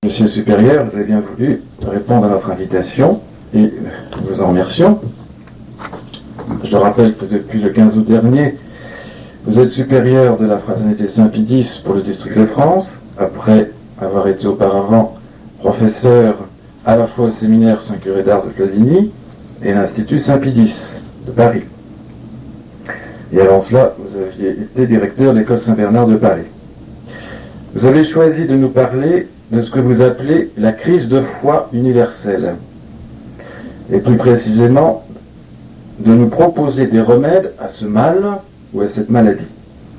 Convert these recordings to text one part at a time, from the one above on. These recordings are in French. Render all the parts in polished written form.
Monsieur le supérieur, vous avez bien voulu répondre à notre invitation et nous vous en remercions. Je rappelle que depuis le 15 août dernier, vous êtes supérieur de la fraternité Saint-Pie-X pour le district de France, après avoir été auparavant professeur à la fois au séminaire Saint-Curé d'Ars de Flavigny et l'Institut Saint-Pie-X de Paris. Et avant cela, vous aviez été directeur de l'école Saint-Bernard de Paris. Vous avez choisi de nous parler de ce que vous appelez la crise de foi universelle, et plus précisément de nous proposer des remèdes à ce mal ou à cette maladie.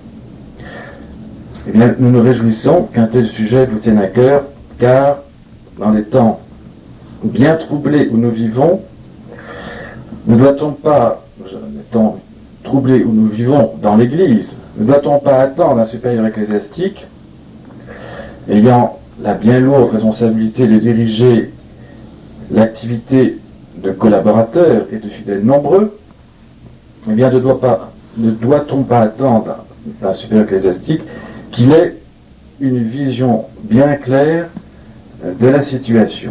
Eh bien, nous nous réjouissons qu'un tel sujet vous tienne à cœur, car dans les temps bien troublés où nous vivons, ne doit-on pas, les temps troublés où nous vivons dans l'Église, ne doit-on pas attendre un supérieur ecclésiastique ayant la bien lourde responsabilité de diriger l'activité de collaborateurs et de fidèles nombreux, eh bien ne doit-on pas attendre d'un supérieur ecclésiastique qu'il ait une vision bien claire de la situation.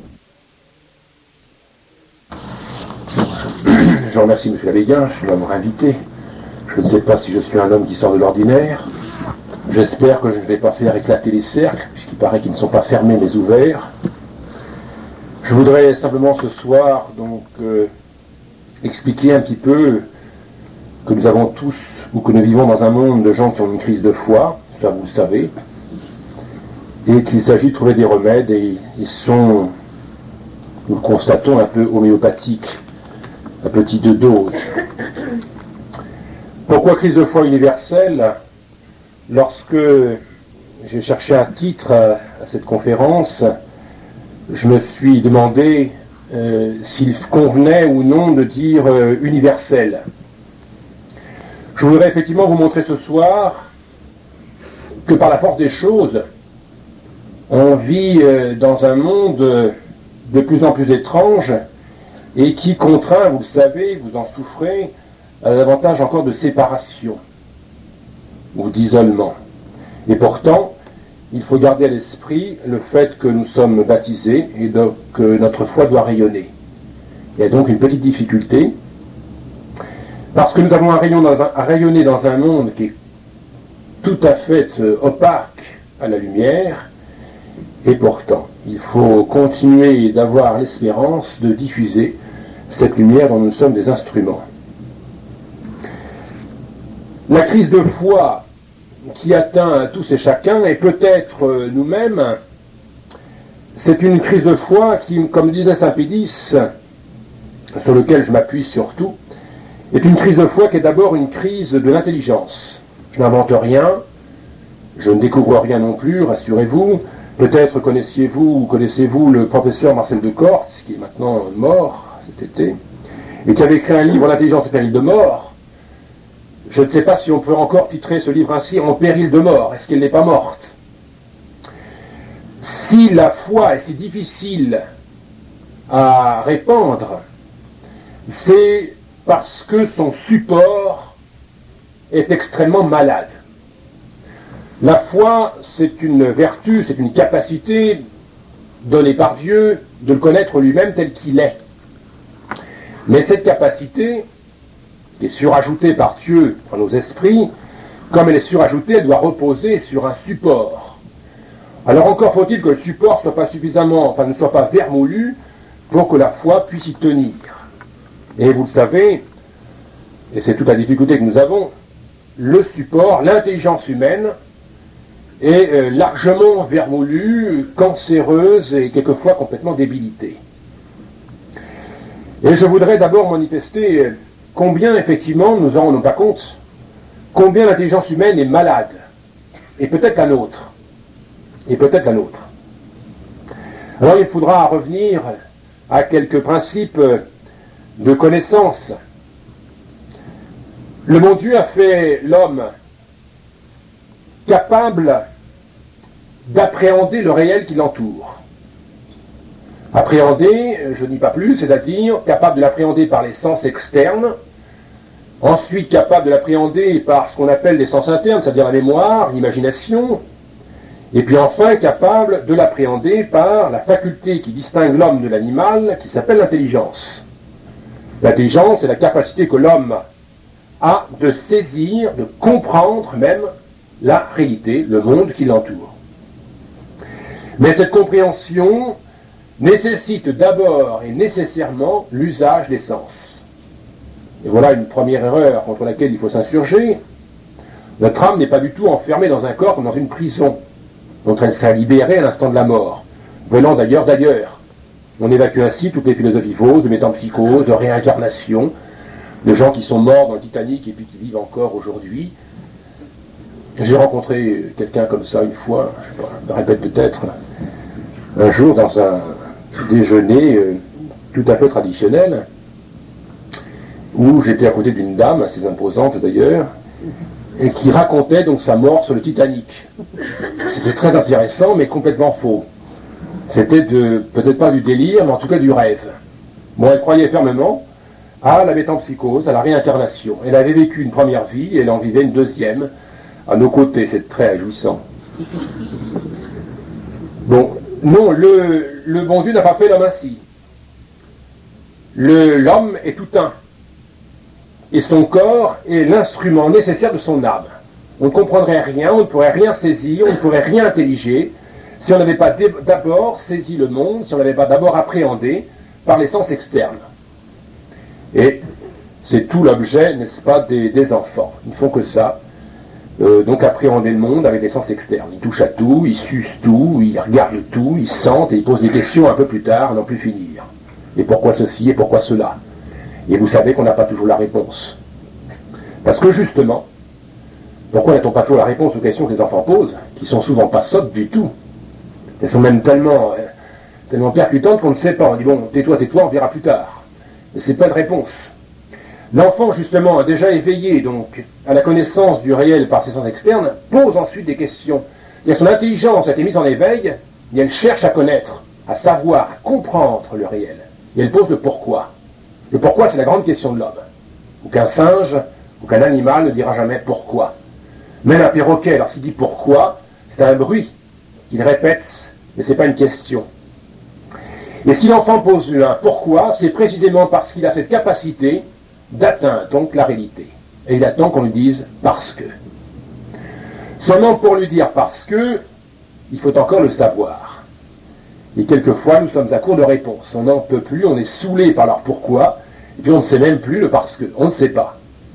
Je remercie M. Labéguin de m'avoir invité. Je ne sais pas si je suis un homme qui sort de l'ordinaire. J'espère que je ne vais pas faire éclater les cercles, puisqu'il paraît qu'ils ne sont pas fermés mais ouverts. Je voudrais simplement ce soir donc expliquer un petit peu que nous avons tous, ou que nous vivons dans un monde de gens qui ont une crise de foi, ça vous le savez, et qu'il s'agit de trouver des remèdes, et ils sont, nous le constatons, un peu homéopathiques, à petite dose. Pourquoi crise de foi universelle? Lorsque j'ai cherché un titre à cette conférence, je me suis demandé s'il convenait ou non de dire universel. Je voudrais effectivement vous montrer ce soir que par la force des choses, on vit dans un monde de plus en plus étrange et qui contraint, vous le savez, vous en souffrez, à davantage encore de séparation ou d'isolement. Et pourtant, il faut garder à l'esprit le fait que nous sommes baptisés et donc que notre foi doit rayonner. Il y a donc une petite difficulté, parce que nous avons à rayonner dans un monde qui est tout à fait opaque à la lumière, et pourtant, il faut continuer d'avoir l'espérance de diffuser cette lumière dont nous sommes des instruments. La crise de foi qui atteint tous et chacun, et peut-être nous-mêmes, c'est une crise de foi qui, comme disait Saint Pie-X, sur lequel je m'appuie surtout, est une crise de foi qui est d'abord une crise de l'intelligence. Je n'invente rien, je ne découvre rien non plus, rassurez-vous. Peut-être connaissez-vous le professeur Marcel de Cortz, qui est maintenant mort cet été, et qui avait écrit un livre, L'intelligence en péril de mort. Je ne sais pas si on peut encore titrer ce livre ainsi, En péril de mort. Est-ce qu'elle n'est pas morte? Si la foi est si difficile à répandre, c'est parce que son support est extrêmement malade. La foi, c'est une vertu, c'est une capacité donnée par Dieu de le connaître lui-même tel qu'il est. Mais cette capacité, qui est surajoutée par Dieu dans nos esprits, comme elle est surajoutée, elle doit reposer sur un support. Alors encore faut-il que le support ne soit pas vermoulu pour que la foi puisse y tenir. Et vous le savez, et c'est toute la difficulté que nous avons, le support, l'intelligence humaine, est largement vermoulue, cancéreuse et quelquefois complètement débilitée. Et je voudrais d'abord manifester combien effectivement nous en rendons pas compte, combien l'intelligence humaine est malade, et peut-être la nôtre, Alors il faudra revenir à quelques principes de connaissance. Le bon Dieu a fait l'homme capable d'appréhender le réel qui l'entoure. Appréhender, je ne dis pas plus, c'est-à-dire capable de l'appréhender par les sens externes, ensuite capable de l'appréhender par ce qu'on appelle les sens internes, c'est-à-dire la mémoire, l'imagination, Et puis enfin capable de l'appréhender par la faculté qui distingue l'homme de l'animal, qui s'appelle l'intelligence. L'intelligence est la capacité que l'homme a de saisir, de comprendre même la réalité, le monde qui l'entoure. Mais cette compréhension nécessite d'abord et nécessairement l'usage des sens. Et voilà une première erreur contre laquelle il faut s'insurger. Notre âme n'est pas du tout enfermée dans un corps comme dans une prison, dont elle sera libérée à l'instant de la mort, venant d'ailleurs d'ailleurs. On évacue ainsi toutes les philosophies fausses de métempsychose, de réincarnation, de gens qui sont morts dans le Titanic et puis qui vivent encore aujourd'hui. J'ai rencontré quelqu'un comme ça une fois, je me répète peut-être, un jour dans un déjeuner tout à fait traditionnel, où j'étais à côté d'une dame, assez imposante d'ailleurs, et qui racontait donc sa mort sur le Titanic. C'était très intéressant, mais complètement faux. C'était peut-être pas du délire, mais en tout cas du rêve. Bon, elle croyait fermement à la métempsychose, à la réincarnation. Elle avait vécu une première vie, et elle en vivait une deuxième, à nos côtés. C'est très réjouissant. Bon, non, le bon Dieu n'a pas fait l'homme ainsi. L'homme est tout un. Et son corps est l'instrument nécessaire de son âme. On ne comprendrait rien, on ne pourrait rien saisir, on ne pourrait rien intelliger si on n'avait pas d'abord saisi le monde, si on n'avait pas d'abord appréhendé par les sens externes. Et c'est tout l'objet, n'est-ce pas, des enfants. Ils ne font que ça. Donc appréhender le monde avec des sens externes. Ils touchent à tout, ils sucent tout, ils regardent tout, ils sentent et ils posent des questions un peu plus tard, à n'en plus finir. Et pourquoi ceci et pourquoi cela? Et vous savez qu'on n'a pas toujours la réponse. Parce que justement, pourquoi n'a-t-on pas toujours la réponse aux questions que les enfants posent, qui sont souvent pas sottes du tout? Elles sont même tellement percutantes qu'on ne sait pas. On dit bon, tais-toi, on verra plus tard. Mais c'est pas de réponse. L'enfant, justement, a déjà éveillé donc à la connaissance du réel par ses sens externes, pose ensuite des questions. Et son intelligence a été mise en éveil, et elle cherche à connaître, à savoir, à comprendre le réel. Et elle pose le pourquoi. Le pourquoi, c'est la grande question de l'homme. Aucun singe, aucun animal ne dira jamais pourquoi. Même un perroquet, lorsqu'il dit pourquoi, c'est un bruit qu'il répète, mais ce n'est pas une question. Et si l'enfant pose un pourquoi, c'est précisément parce qu'il a cette capacité d'atteindre donc la réalité. Et il attend qu'on lui dise parce que. Seulement pour lui dire parce que, il faut encore le savoir. Et quelquefois, nous sommes à court de réponse. On n'en peut plus, on est saoulé par leur pourquoi, et puis on ne sait même plus le parce que. On ne sait pas.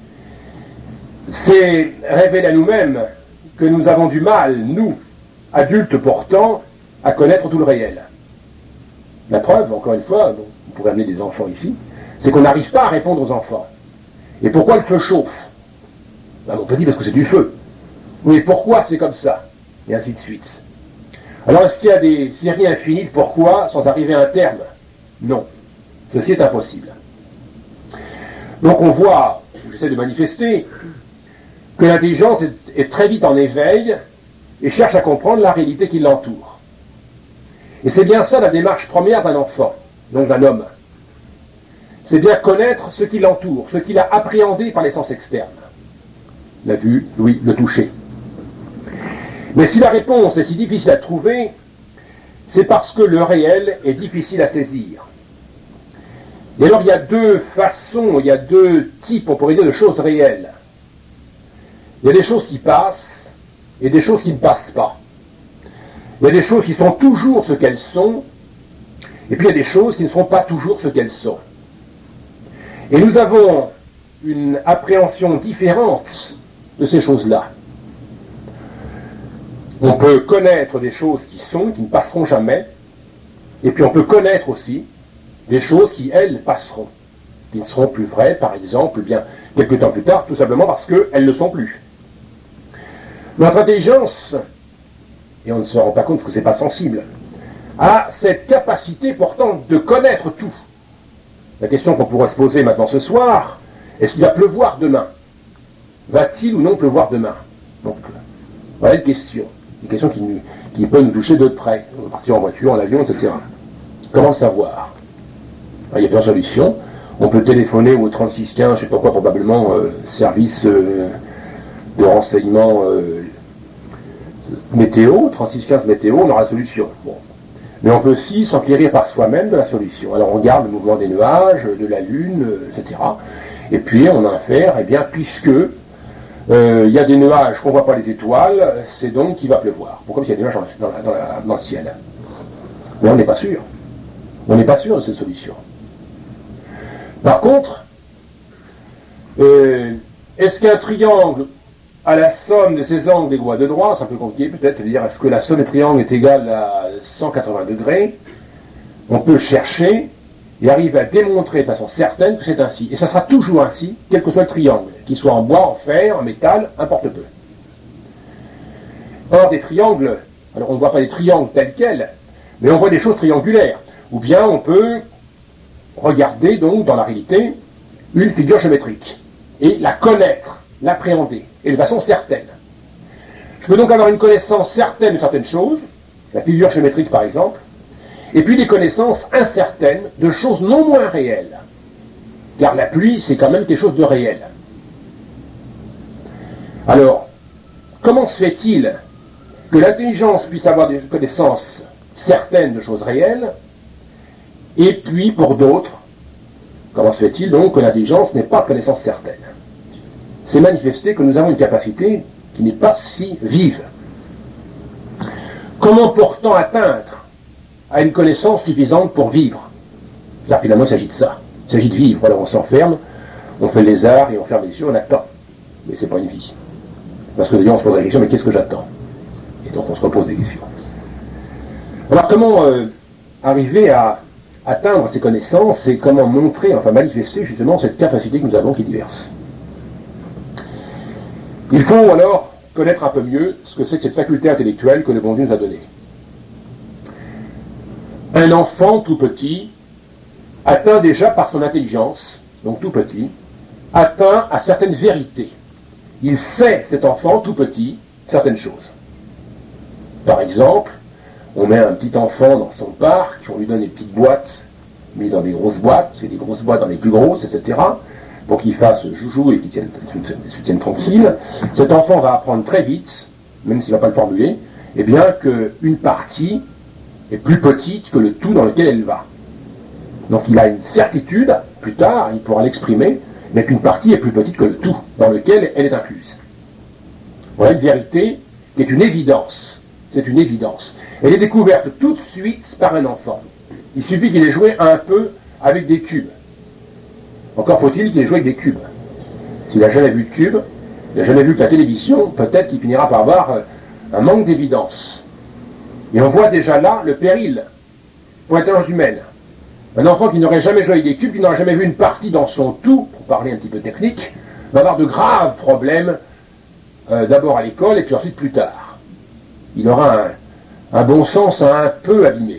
C'est révéler à nous-mêmes que nous avons du mal, nous, adultes pourtant, à connaître tout le réel. La preuve, encore une fois, bon, on pourrait amener des enfants ici, c'est qu'on n'arrive pas à répondre aux enfants. Et pourquoi le feu chauffe? Ben, on peut dire parce que c'est du feu. Oui, pourquoi c'est comme ça? Et ainsi de suite. Alors, est-ce qu'il y a des séries infinies de pourquoi sans arriver à un terme? Non. Ceci est impossible. Donc on voit, j'essaie de manifester, que l'intelligence est très vite en éveil et cherche à comprendre la réalité qui l'entoure. Et c'est bien ça la démarche première d'un enfant, donc d'un homme. C'est bien connaître ce qui l'entoure, ce qu'il a appréhendé par les sens externes. La vue, l'ouïe, le toucher. Mais si la réponse est si difficile à trouver, c'est parce que le réel est difficile à saisir. Et alors il y a deux façons, il y a deux types, on pourrait dire, de choses réelles. Il y a des choses qui passent et des choses qui ne passent pas. Il y a des choses qui sont toujours ce qu'elles sont, et puis il y a des choses qui ne sont pas toujours ce qu'elles sont. Et nous avons une appréhension différente de ces choses-là. On peut connaître des choses qui sont, qui ne passeront jamais, et puis on peut connaître aussi des choses qui, elles, passeront, qui ne seront plus vraies, par exemple, bien quelques temps plus tard, tout simplement parce qu'elles ne sont plus. Notre intelligence, et on ne se rend pas compte parce que ce n'est pas sensible, a cette capacité pourtant de connaître tout. La question qu'on pourrait se poser maintenant ce soir, est-ce qu'il va pleuvoir demain? Va-t-il ou non pleuvoir demain? Donc, voilà une question qui peut nous toucher de près. On va partir en voiture, en avion, etc. Comment le savoir? Il y a plusieurs solutions. On peut téléphoner au 3615, je ne sais pas quoi, probablement service de renseignement météo, 3615 météo, on aura la solution. Bon. Mais on peut aussi s'enquérir par soi-même de la solution. Alors on regarde le mouvement des nuages, de la Lune, etc. Et puis on infère, eh bien, puisque il y a des nuages qu'on ne voit pas les étoiles, c'est donc qu'il va pleuvoir. Pourquoi? Parce qu'il y a des nuages dans le ciel. Mais on n'est pas sûr. On n'est pas sûr de cette solution. Par contre, est-ce qu'un triangle a la somme de ses angles égaux à 2 droits? C'est un peu compliqué peut-être, c'est-à-dire est-ce que la somme des triangles est égale à 180 degrés? On peut chercher et arriver à démontrer de façon certaine que c'est ainsi. Et ça sera toujours ainsi, quel que soit le triangle, qu'il soit en bois, en fer, en métal, importe peu. Or, des triangles, alors on ne voit pas des triangles tels quels, mais on voit des choses triangulaires. Ou bien on peut regarder donc dans la réalité une figure géométrique et la connaître, l'appréhender, et de façon certaine. Je peux donc avoir une connaissance certaine de certaines choses, la figure géométrique par exemple, et puis des connaissances incertaines de choses non moins réelles. Car la pluie, c'est quand même quelque chose de réel. Alors, comment se fait-il que l'intelligence puisse avoir des connaissances certaines de choses réelles, et puis pour d'autres, comment se fait-il donc que l'intelligence n'ait pas de connaissances certaines? C'est manifesté que nous avons une capacité qui n'est pas si vive. Comment pourtant atteindre à une connaissance suffisante pour vivre? Car finalement il s'agit de ça, il s'agit de vivre. Alors on s'enferme, on fait les arts et on ferme les yeux, on attend. Mais c'est pas une vie. Parce que d'ailleurs on se pose la question, mais qu'est-ce que j'attends? Et donc on se repose des questions. Alors comment arriver à atteindre ces connaissances et comment montrer, enfin manifester justement cette capacité que nous avons qui est diverse? Il faut alors connaître un peu mieux ce que c'est que cette faculté intellectuelle que le bon Dieu nous a donnée. Un enfant tout petit atteint déjà par son intelligence, donc tout petit, atteint à certaines vérités. Il sait, cet enfant tout petit, certaines choses. Par exemple, on met un petit enfant dans son parc, on lui donne des petites boîtes, mises dans des grosses boîtes, c'est des grosses boîtes dans les plus grosses, etc., pour qu'il fasse joujou et qu'il se tienne tranquille. Cet enfant va apprendre très vite, même s'il ne va pas le formuler, eh bien qu'une partie est plus petite que le tout dans lequel elle va. Donc il a une certitude, plus tard, il pourra l'exprimer, mais qu'une partie est plus petite que le tout dans lequel elle est incluse. Voilà une vérité qui est une évidence. C'est une évidence. Elle est découverte tout de suite par un enfant. Il suffit qu'il ait joué un peu avec des cubes. Encore faut-il qu'il ait joué avec des cubes. S'il n'a jamais vu de cubes, il n'a jamais vu que la télévision, peut-être qu'il finira par avoir un manque d'évidence. Et on voit déjà là le péril pour l'intelligence humaine. Un enfant qui n'aurait jamais joué avec des cubes, qui n'aurait jamais vu une partie dans son tout, pour parler un petit peu technique, va avoir de graves problèmes, d'abord à l'école et puis ensuite plus tard. Il aura un bon sens un peu abîmé.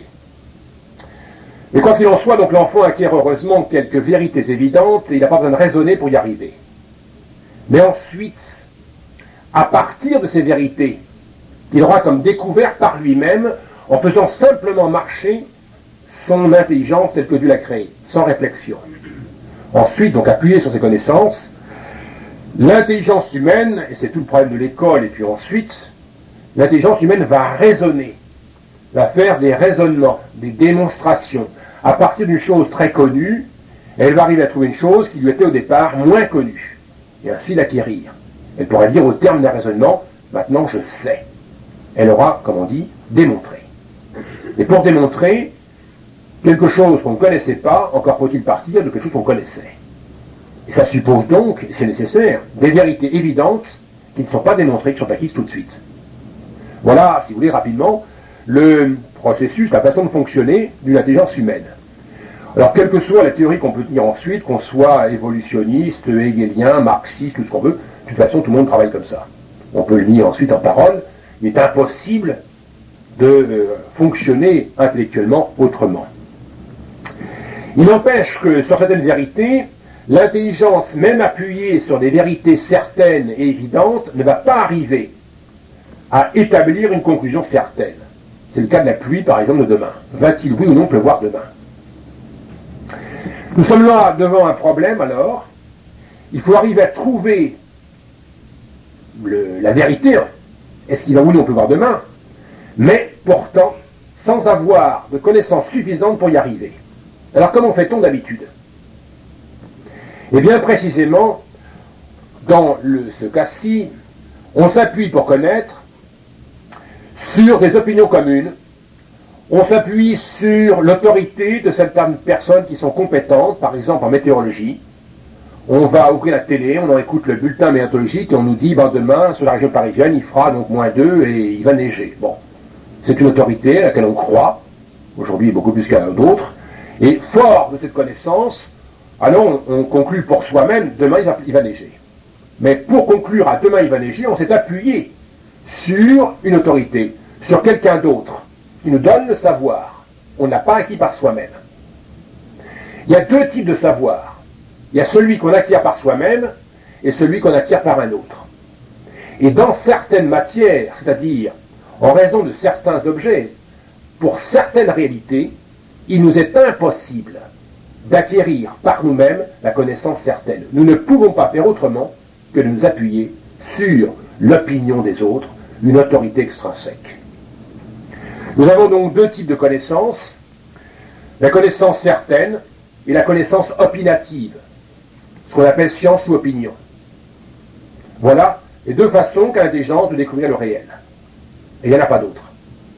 Mais quoi qu'il en soit, donc l'enfant acquiert heureusement quelques vérités évidentes et il n'a pas besoin de raisonner pour y arriver. Mais ensuite, à partir de ces vérités, qu'il aura comme découvert par lui-même, en faisant simplement marcher son intelligence telle que Dieu l'a créée, sans réflexion. Ensuite, donc appuyé sur ses connaissances, l'intelligence humaine, et c'est tout le problème de l'école, et puis ensuite, l'intelligence humaine va raisonner, va faire des raisonnements, des démonstrations. À partir d'une chose très connue, elle va arriver à trouver une chose qui lui était au départ moins connue, et ainsi l'acquérir. Elle pourra dire au terme d'un raisonnement, maintenant je sais. Elle aura, comme on dit, démontré. Et pour démontrer quelque chose qu'on ne connaissait pas, encore faut-il partir de quelque chose qu'on connaissait. Et ça suppose donc, c'est nécessaire, des vérités évidentes qui ne sont pas démontrées, qui sont acquises tout de suite. Voilà, si vous voulez, rapidement, le processus, la façon de fonctionner d'une intelligence humaine. Alors, quelle que soit la théorie qu'on peut tenir ensuite, qu'on soit évolutionniste, hegelien, marxiste, tout ce qu'on veut, de toute façon, tout le monde travaille comme ça. On peut le nier ensuite en parole, il est impossible de fonctionner intellectuellement autrement. Il n'empêche que, sur certaines vérités, l'intelligence, même appuyée sur des vérités certaines et évidentes, ne va pas arriver à établir une conclusion certaine. C'est le cas de la pluie, par exemple, de demain. Va-t-il, oui ou non, pleuvoir demain? Nous sommes là devant un problème, alors. Il faut arriver à trouver la vérité. Est-ce qu'il va, oui ou non, pleuvoir demain? mais pourtant sans avoir de connaissances suffisantes pour y arriver. Alors comment fait-on d'habitude? Eh bien précisément, dans ce cas-ci, on s'appuie pour connaître sur des opinions communes, on s'appuie sur l'autorité de certaines personnes qui sont compétentes, par exemple en météorologie. On va ouvrir la télé, on en écoute le bulletin météorologique et on nous dit demain sur la région parisienne il fera donc -2 et il va neiger. Bon, c'est une autorité à laquelle on croit, aujourd'hui beaucoup plus qu'à d'autres, et fort de cette connaissance, alors on conclut pour soi-même demain il va neiger. Mais pour conclure à demain il va neiger, on s'est appuyé sur une autorité, sur quelqu'un d'autre, qui nous donne le savoir. On ne l'a pas acquis par soi-même. Il y a deux types de savoir. Il y a celui qu'on acquiert par soi-même et celui qu'on acquiert par un autre. Et dans certaines matières, c'est-à-dire en raison de certains objets, pour certaines réalités, il nous est impossible d'acquérir par nous-mêmes la connaissance certaine. Nous ne pouvons pas faire autrement que de nous appuyer sur l'opinion des autres, une autorité extrinsèque. Nous avons donc deux types de connaissances, la connaissance certaine et la connaissance opinative, ce qu'on appelle science ou opinion. Voilà les deux façons qu'a l'intelligence de découvrir le réel. Et il n'y en a pas d'autres.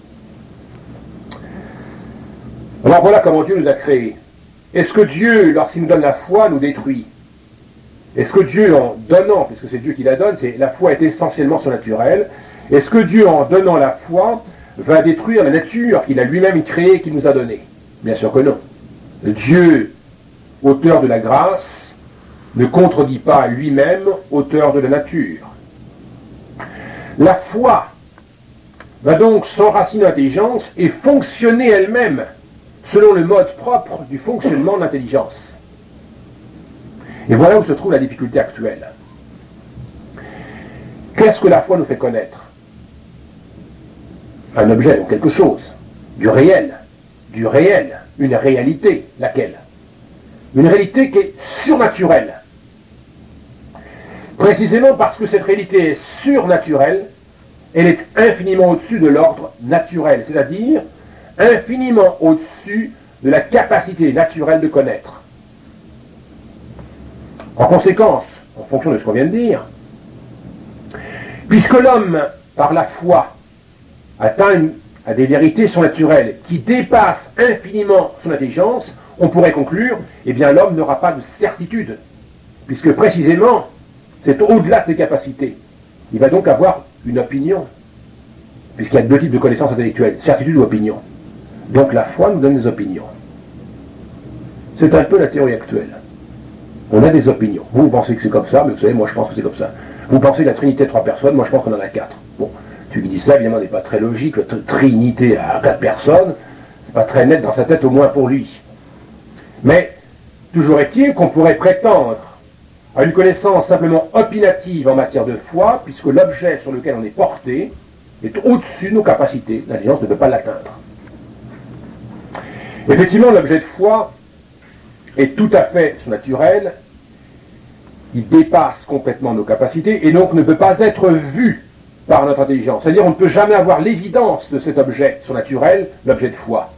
Alors voilà comment Dieu nous a créés. Est-ce que Dieu, lorsqu'il nous donne la foi, nous détruit? Est-ce que Dieu, en donnant, puisque c'est Dieu qui la donne, la foi est essentiellement surnaturelle, est-ce que Dieu, en donnant la foi, va détruire la nature qu'il a lui-même créée, qu'il nous a donnée? Bien sûr que non. Dieu, auteur de la grâce, ne contredit pas lui-même, auteur de la nature. La foi va donc s'enraciner dans l'intelligence et fonctionner elle-même selon le mode propre du fonctionnement de l'intelligence. Et voilà où se trouve la difficulté actuelle. Qu'est-ce que la foi nous fait connaître? Un objet, donc quelque chose, du réel, une réalité, laquelle? Une réalité qui est surnaturelle. Précisément parce que cette réalité est surnaturelle, elle est infiniment au-dessus de l'ordre naturel, c'est-à-dire infiniment au-dessus de la capacité naturelle de connaître. En conséquence, en fonction de ce qu'on vient de dire, puisque l'homme, par la foi, atteint à des vérités surnaturelles qui dépassent infiniment son intelligence, on pourrait conclure, eh bien l'homme n'aura pas de certitude, puisque précisément, c'est au-delà de ses capacités. Il va donc avoir une opinion, puisqu'il y a deux types de connaissances intellectuelles, certitude ou opinion. Donc la foi nous donne des opinions. C'est un peu la théorie actuelle. On a des opinions. Vous pensez que c'est comme ça, mais vous savez, moi je pense que c'est comme ça. Vous pensez que la Trinité est 3 personnes, moi je pense qu'on en a 4. Bon, celui qui dit ça, évidemment, n'est pas très logique. La Trinité à 4 personnes, c'est pas très net dans sa tête, au moins pour lui. Mais, toujours est-il qu'on pourrait prétendre à une connaissance simplement opinative en matière de foi, puisque l'objet sur lequel on est porté est au-dessus de nos capacités. L'intelligence ne peut pas l'atteindre. Effectivement, l'objet de foi est tout à fait surnaturel, il dépasse complètement nos capacités et donc ne peut pas être vu par notre intelligence. C'est-à-dire on ne peut jamais avoir l'évidence de cet objet surnaturel, l'objet de foi.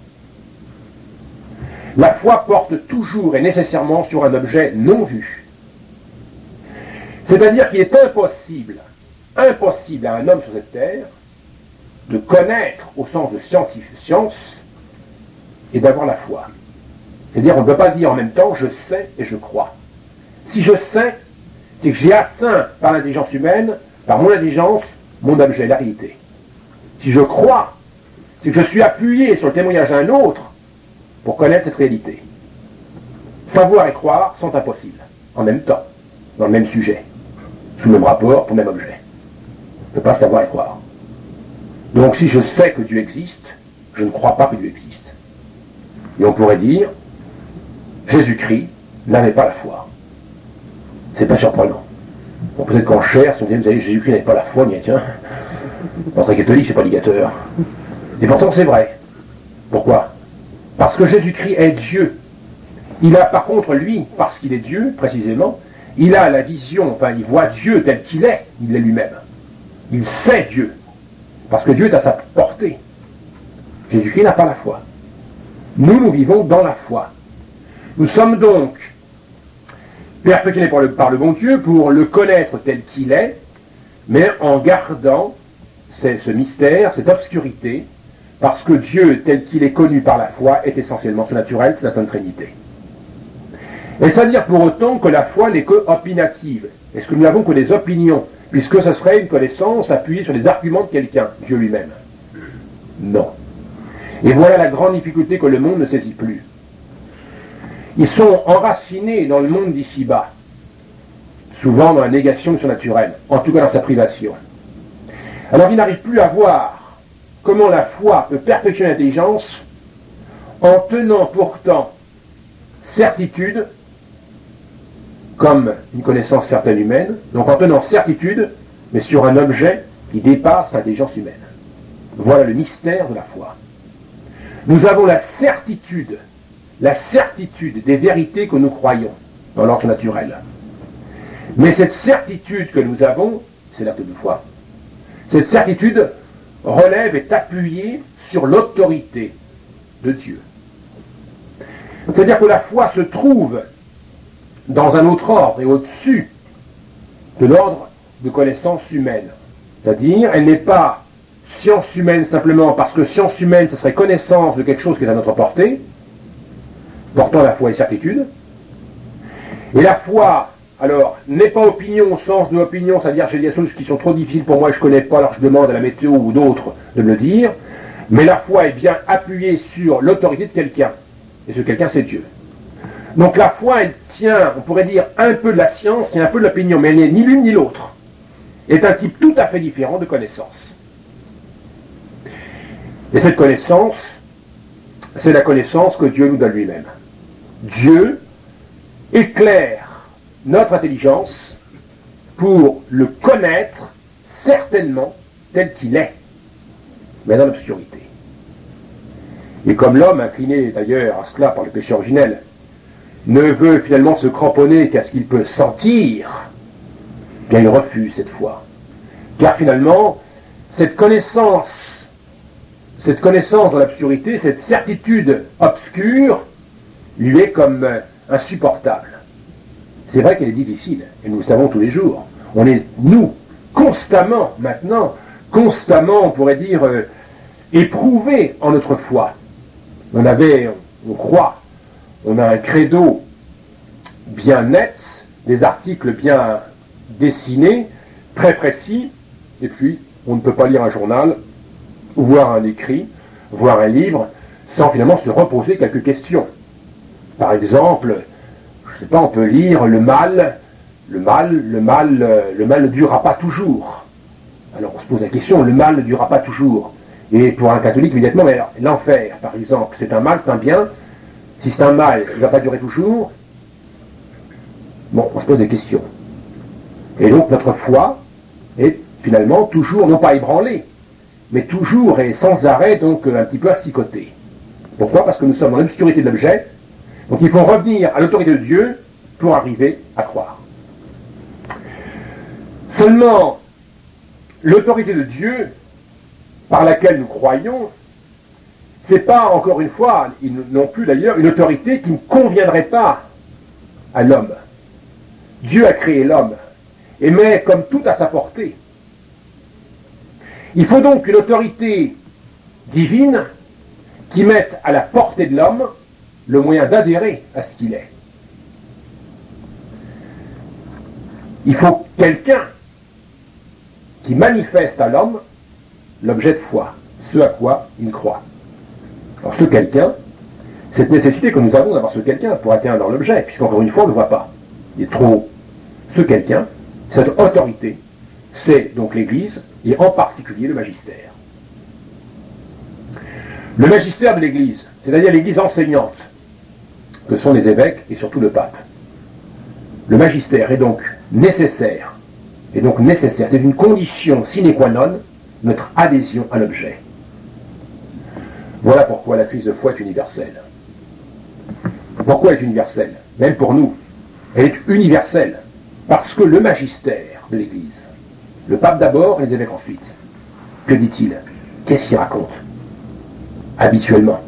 La foi porte toujours et nécessairement sur un objet non vu. C'est-à-dire qu'il est impossible à un homme sur cette terre de connaître au sens de science et d'avoir la foi. C'est-à-dire on ne peut pas dire en même temps je sais et je crois. Si je sais, c'est que j'ai atteint par l'intelligence humaine, par mon intelligence, mon objet, la réalité. Si je crois, c'est que je suis appuyé sur le témoignage d'un autre pour connaître cette réalité. Savoir et croire sont impossibles, en même temps, dans le même sujet, sous le même rapport, pour le même objet. Je ne peux pas savoir et croire. Donc si je sais que Dieu existe, je ne crois pas que Dieu existe. Et on pourrait dire, Jésus-Christ n'avait pas la foi. C'est pas surprenant. Bon, peut-être qu'en chair, si on dit, vous savez, Jésus-Christ n'avait pas la foi, on dit, tiens, l'entrée catholique, c'est pas obligatoire. Et pourtant, c'est vrai. Pourquoi? Parce que Jésus-Christ est Dieu. Il a, par contre, lui, parce qu'il est Dieu, précisément, il a la vision, enfin, il voit il est lui-même. Il sait Dieu. Parce que Dieu est à sa portée. Jésus-Christ n'a pas la foi. Nous vivons dans la foi. Nous sommes donc perfectionnés par le bon Dieu pour le connaître tel qu'il est, mais en gardant ce mystère, cette obscurité, parce que Dieu, tel qu'il est connu par la foi, est essentiellement surnaturel, c'est la Sainte Trinité. Et c'est-à-dire pour autant que la foi n'est que opinative. Est-ce que nous n'avons que des opinions, puisque ce serait une connaissance appuyée sur les arguments de quelqu'un, Dieu lui-même? Non. Et voilà la grande difficulté que le monde ne saisit plus. Ils sont enracinés dans le monde d'ici-bas, souvent dans la négation du surnaturel, en tout cas dans sa privation. Alors ils n'arrivent plus à voir comment la foi peut perfectionner l'intelligence en tenant pourtant certitude, comme une connaissance certaine humaine, donc en tenant certitude, mais sur un objet qui dépasse l'intelligence humaine. Voilà le mystère de la foi. Nous avons la certitude des vérités que nous croyons dans l'ordre naturel. Mais cette certitude que nous avons, c'est l'acte de foi. Cette certitude relève, est appuyée sur l'autorité de Dieu. C'est-à-dire que la foi se trouve dans un autre ordre et au-dessus de l'ordre de connaissance humaine. C'est-à-dire, elle n'est pas science humaine simplement parce que science humaine, ce serait connaissance de quelque chose qui est à notre portée, portant la foi et certitude. Et la foi, alors, n'est pas opinion au sens de opinion, c'est-à-dire j'ai des choses qui sont trop difficiles pour moi, je ne connais pas, alors je demande à la météo ou d'autres de me le dire, mais la foi est bien appuyée sur l'autorité de quelqu'un. Et ce quelqu'un, c'est Dieu. Donc la foi, elle tient, on pourrait dire, un peu de la science et un peu de l'opinion, mais elle n'est ni l'une ni l'autre. Elle est un type tout à fait différent de connaissance. Et cette connaissance, c'est la connaissance que Dieu nous donne lui-même. Dieu éclaire notre intelligence pour le connaître certainement tel qu'il est, mais dans l'obscurité. Et comme l'homme, incliné d'ailleurs à cela par le péché originel, ne veut finalement se cramponner qu'à ce qu'il peut sentir, bien il refuse cette foi. Car finalement, cette connaissance dans l'obscurité, cette certitude obscure, lui est comme insupportable. C'est vrai qu'elle est difficile, et nous le savons tous les jours. On est, nous, constamment, maintenant, on pourrait dire, éprouvés en notre foi. On croit, on a un credo bien net, des articles bien dessinés, très précis, et puis on ne peut pas lire un journal, ou voir un écrit, voir un livre, sans finalement se reposer quelques questions. Par exemple, je ne sais pas, on peut lire le mal ne durera pas toujours. Alors on se pose la question, le mal ne durera pas toujours. Et pour un catholique, évidemment, mais alors, l'enfer, par exemple, c'est un mal, c'est un bien. Si c'est un mal, il ne va pas durer toujours. Bon, on se pose des questions. Et donc notre foi est finalement toujours, non pas ébranlée, mais toujours et sans arrêt, donc un petit peu assicotée. Pourquoi? Parce que nous sommes dans l'obscurité de l'objet, donc il faut revenir à l'autorité de Dieu pour arriver à croire. Seulement, l'autorité de Dieu, par laquelle nous croyons, c'est pas, encore une fois, non plus d'ailleurs, une autorité qui ne conviendrait pas à l'homme. Dieu a créé l'homme, et met comme tout à sa portée. Il faut donc une autorité divine qui mette à la portée de l'homme le moyen d'adhérer à ce qu'il est. Il faut quelqu'un qui manifeste à l'homme l'objet de foi, ce à quoi il croit. Alors ce quelqu'un, cette nécessité que nous avons d'avoir ce quelqu'un pour atteindre l'objet, puisqu'encore une fois on ne le voit pas, il est trop haut. Ce quelqu'un, cette autorité, c'est donc l'Église, et en particulier le magistère. Le magistère de l'Église, c'est-à-dire l'Église enseignante, que sont les évêques et surtout le pape. Le magistère est donc nécessaire, c'est une condition sine qua non, notre adhésion à l'objet. Voilà pourquoi la crise de foi est universelle. Pourquoi elle est universelle? Même pour nous. Elle est universelle parce que le magistère de l'Église, le pape d'abord et les évêques ensuite, que dit-il? Qu'est-ce qu'il raconte? habituellement.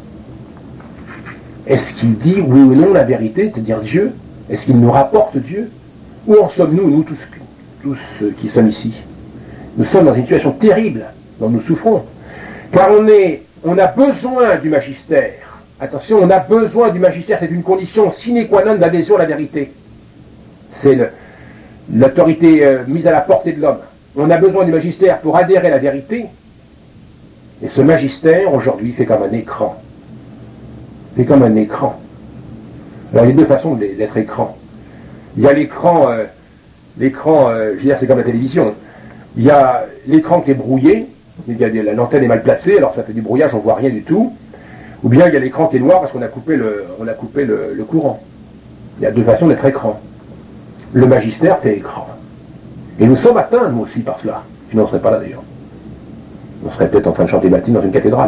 Est-ce qu'il dit oui ou non la vérité, c'est-à-dire Dieu? Est-ce qu'il nous rapporte Dieu? Où en sommes-nous, nous tous qui sommes ici? Nous sommes dans une situation terrible dont nous souffrons, car on a besoin du magistère. Attention, on a besoin du magistère, c'est une condition sine qua non d'adhésion à la vérité. C'est l'autorité mise à la portée de l'homme. On a besoin du magistère pour adhérer à la vérité, et ce magistère, aujourd'hui, fait comme un écran. Fait comme un écran. Alors, il y a deux façons d'être écran. Il y a l'écran, je veux dire, c'est comme la télévision. Il y a l'écran qui est brouillé, l'antenne est mal placée, alors ça fait du brouillage, on ne voit rien du tout. Ou bien il y a l'écran qui est noir parce qu'on a coupé le courant. Il y a deux façons d'être écran. Le magistère fait écran. Et nous sommes atteints, nous aussi, par cela. Sinon on ne serait pas là d'ailleurs. On serait peut-être en train de chanter Matine dans une cathédrale.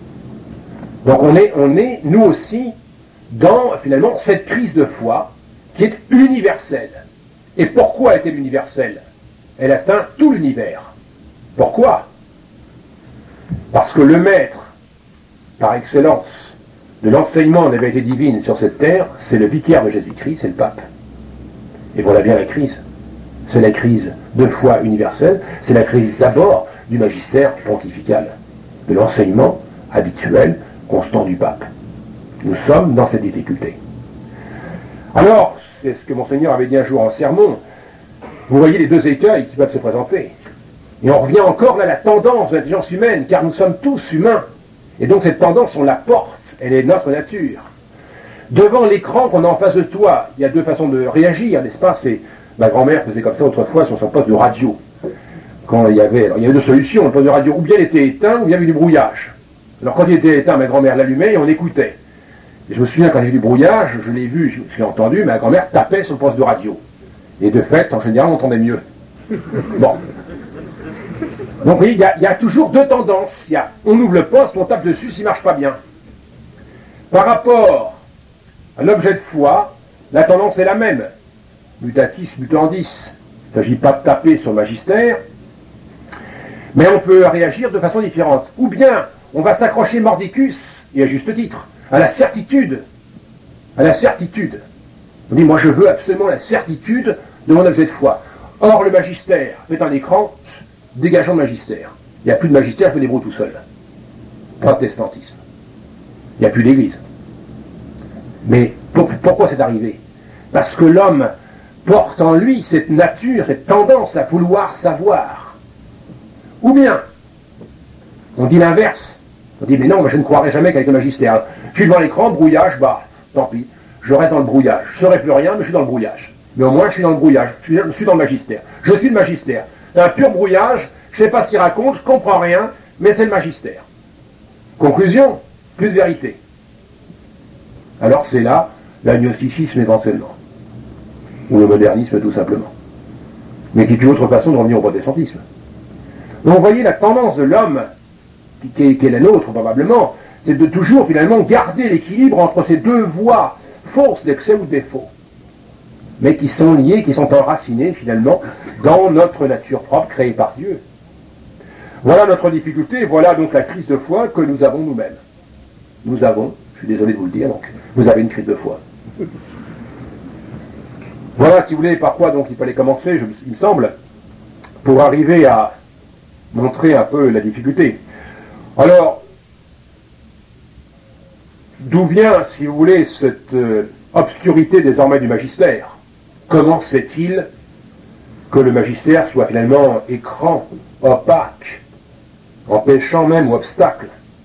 Donc on est, nous aussi, dans, finalement, cette crise de foi qui est universelle. Et pourquoi est-elle universelle? Elle atteint tout l'univers. Pourquoi? Parce que le maître, par excellence, de l'enseignement de la vérité divine sur cette terre, c'est le vicaire de Jésus-Christ, c'est le pape. Et voilà bien la crise. C'est la crise de foi universelle, c'est la crise d'abord du magistère pontifical, de l'enseignement habituel, constant du pape. Nous sommes dans cette difficulté. Alors, c'est ce que Monseigneur avait dit un jour en sermon, vous voyez les deux écueils qui peuvent se présenter. Et on revient encore là à la tendance de l'intelligence humaine, car nous sommes tous humains. Et donc cette tendance, on la porte, elle est notre nature. Devant l'écran qu'on a en face de toi, il y a deux façons de réagir, n'est-ce pas? Ma grand-mère faisait comme ça autrefois sur son poste de radio. Quand il y avait deux solutions, le poste de radio, ou bien il était éteint, ou bien il y avait du brouillage. Alors quand il était éteint, ma grand-mère l'allumait et on écoutait. Et je me souviens quand il y avait du brouillage, je l'ai vu, je l'ai entendu, ma grand-mère tapait sur le poste de radio. Et de fait, en général, on entendait mieux. Bon. Donc vous voyez, il y a toujours deux tendances. On ouvre le poste, on tape dessus s'il ne marche pas bien. Par rapport à l'objet de foi, la tendance est la même. Mutatis mutandis. Il ne s'agit pas de taper sur le magistère, mais on peut réagir de façon différente. Ou bien, on va s'accrocher mordicus, et à juste titre, à la certitude. À la certitude. On dit, moi je veux absolument la certitude de mon objet de foi. Or, le magistère fait un écran, dégageant le magistère. Il n'y a plus de magistère, il se débrouille tout seul. Protestantisme. Il n'y a plus d'église. Mais pourquoi c'est arrivé? Parce que l'homme porte en lui cette nature, cette tendance à vouloir savoir. Ou bien, on dit l'inverse. On dit, mais non, je ne croirai jamais qu'avec le magistère. Je suis devant l'écran, brouillage, bah, tant pis. Je reste dans le brouillage. Je ne saurai plus rien, mais je suis dans le brouillage. Mais au moins, je suis dans le brouillage. Je suis dans le magistère. Je suis le magistère. Un pur brouillage, je ne sais pas ce qu'il raconte, je ne comprends rien, mais c'est le magistère. Conclusion, plus de vérité. Alors c'est là l'agnosticisme éventuellement. Ou le modernisme tout simplement. Mais qui est une autre façon de revenir au protestantisme. Donc vous voyez la tendance de l'homme, qui est la nôtre probablement, c'est de toujours finalement garder l'équilibre entre ces deux voies fausses d'excès ou de défaut, mais qui sont liées, qui sont enracinées finalement dans notre nature propre créée par Dieu. Voilà notre difficulté, voilà donc la crise de foi que nous avons nous-mêmes. Nous avons, je suis désolé de vous le dire, donc vous avez une crise de foi. Voilà, si vous voulez, par quoi donc il fallait commencer, il me semble, pour arriver à montrer un peu la difficulté. Alors, d'où vient, si vous voulez, cette obscurité désormais du magistère? Comment se fait-il que le magistère soit finalement écran, opaque, empêchant même ou obstacle?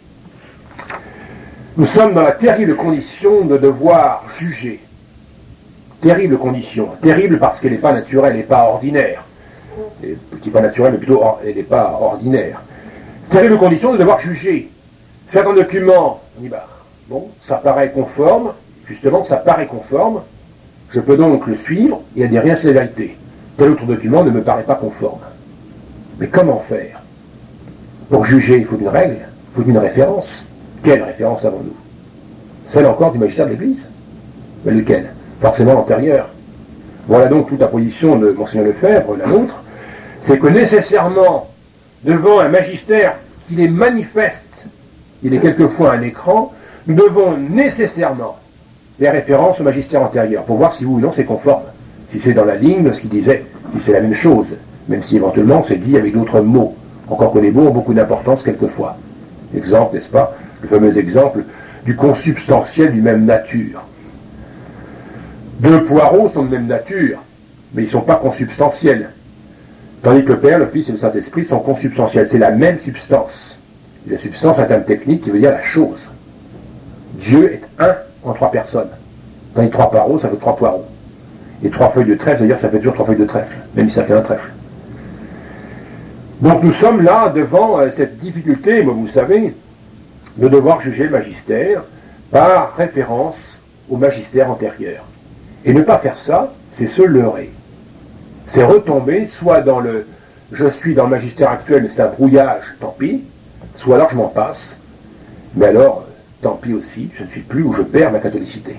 Nous sommes dans la terrible condition de devoir juger. Terrible condition. Terrible parce qu'elle n'est pas naturelle, elle n'est pas ordinaire. Et, qui n'est pas naturelle, mais plutôt elle n'est pas ordinaire. Terrible condition de devoir juger. Certains documents, on dit, bon, ça paraît conforme, justement, ça paraît conforme, je peux donc le suivre et adhérer à la vérité. Tel autre document ne me paraît pas conforme. Mais comment faire? Pour juger, il faut une règle, il faut une référence. Quelle référence avons-nous? Celle encore du magistère de l'Église. Mais lequel? Forcément l'antérieure. Voilà donc toute la position de Monseigneur Lefebvre, la nôtre, c'est que nécessairement, devant un magistère qu'il est manifeste il est quelquefois un écran, nous devons nécessairement les références au magistère antérieur pour voir si oui ou non c'est conforme, si c'est dans la ligne de ce qu'il disait, si c'est la même chose, même si éventuellement c'est dit avec d'autres mots, encore que les mots ont beaucoup d'importance quelquefois. Exemple, n'est-ce pas, le fameux exemple du consubstantiel du même nature. Deux poireaux sont de même nature, mais ils ne sont pas consubstantiels. Tandis que le Père, le Fils et le Saint-Esprit sont consubstantiels. C'est la même substance. Et la substance est un terme technique qui veut dire la chose. Dieu est un en trois personnes. Tandis que trois poireaux, ça fait trois poireaux. Et trois feuilles de trèfle, c'est-à-dire ça fait toujours trois feuilles de trèfle, même si ça fait un trèfle. Donc nous sommes là devant cette difficulté, moi vous savez, de devoir juger le magistère par référence au magistère antérieur. Et ne pas faire ça, c'est se leurrer. C'est retomber soit dans le « je suis dans le magistère actuel, mais c'est un brouillage, tant pis », soit alors je m'en passe, mais alors, tant pis aussi, je ne suis plus où je perds ma catholicité.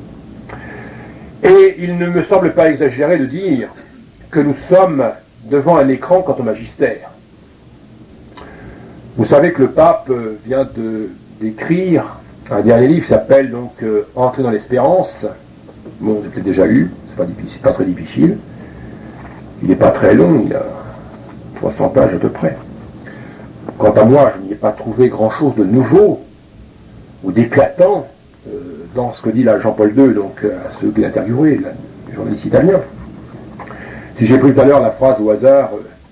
Et il ne me semble pas exagéré de dire que nous sommes devant un écran quant au magistère. Vous savez que le pape vient d'écrire un dernier livre qui s'appelle donc Entrer dans l'espérance. Bon, vous avez peut-être déjà lu, c'est pas difficile, pas très difficile. Il n'est pas très long, il a 300 pages à peu près. Quant à moi, je n'y ai pas trouvé grand-chose de nouveau ou d'éclatant dans ce que dit là Jean-Paul II, donc à ceux qu'il a interviewés, les journalistes italiens. Si j'ai pris tout à l'heure la phrase au hasard,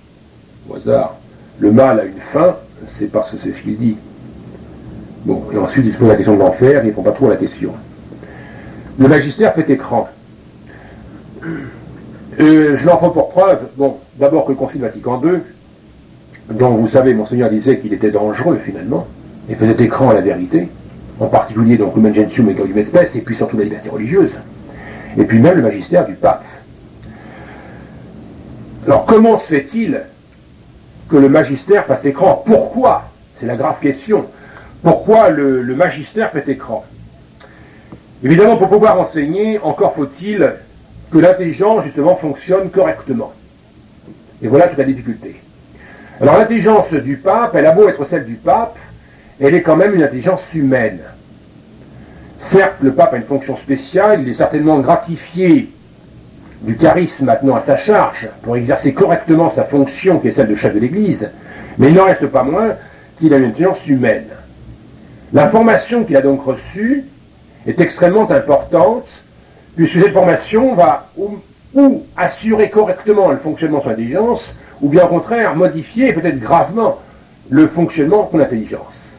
le mal a une fin, c'est parce que c'est ce qu'il dit. Bon, et ensuite il se pose la question de l'enfer, il ne répond pas trop à la question. Le magistère fait écran. Je l'en prends pour preuve, bon, d'abord que le Concile Vatican II, dont vous savez, Monseigneur disait qu'il était dangereux finalement, et faisait écran à la vérité, en particulier donc Lumen Gentium et Gaudium et Spes, et puis surtout la liberté religieuse, et puis même le magistère du pape. Alors comment se fait-il que le magistère fasse écran? Pourquoi? C'est la grave question. Pourquoi le magistère fait écran? Évidemment, pour pouvoir enseigner, encore faut-il que l'intelligence, justement, fonctionne correctement. Et voilà toute la difficulté. Alors l'intelligence du pape, elle a beau être celle du pape, elle est quand même une intelligence humaine. Certes, le pape a une fonction spéciale, il est certainement gratifié du charisme maintenant à sa charge pour exercer correctement sa fonction qui est celle de chef de l'Église, mais il n'en reste pas moins qu'il a une intelligence humaine. L'information qu'il a donc reçue est extrêmement importante, puisque cette formation va ou assurer correctement le fonctionnement de son intelligence, ou bien au contraire modifier peut-être gravement le fonctionnement de son intelligence.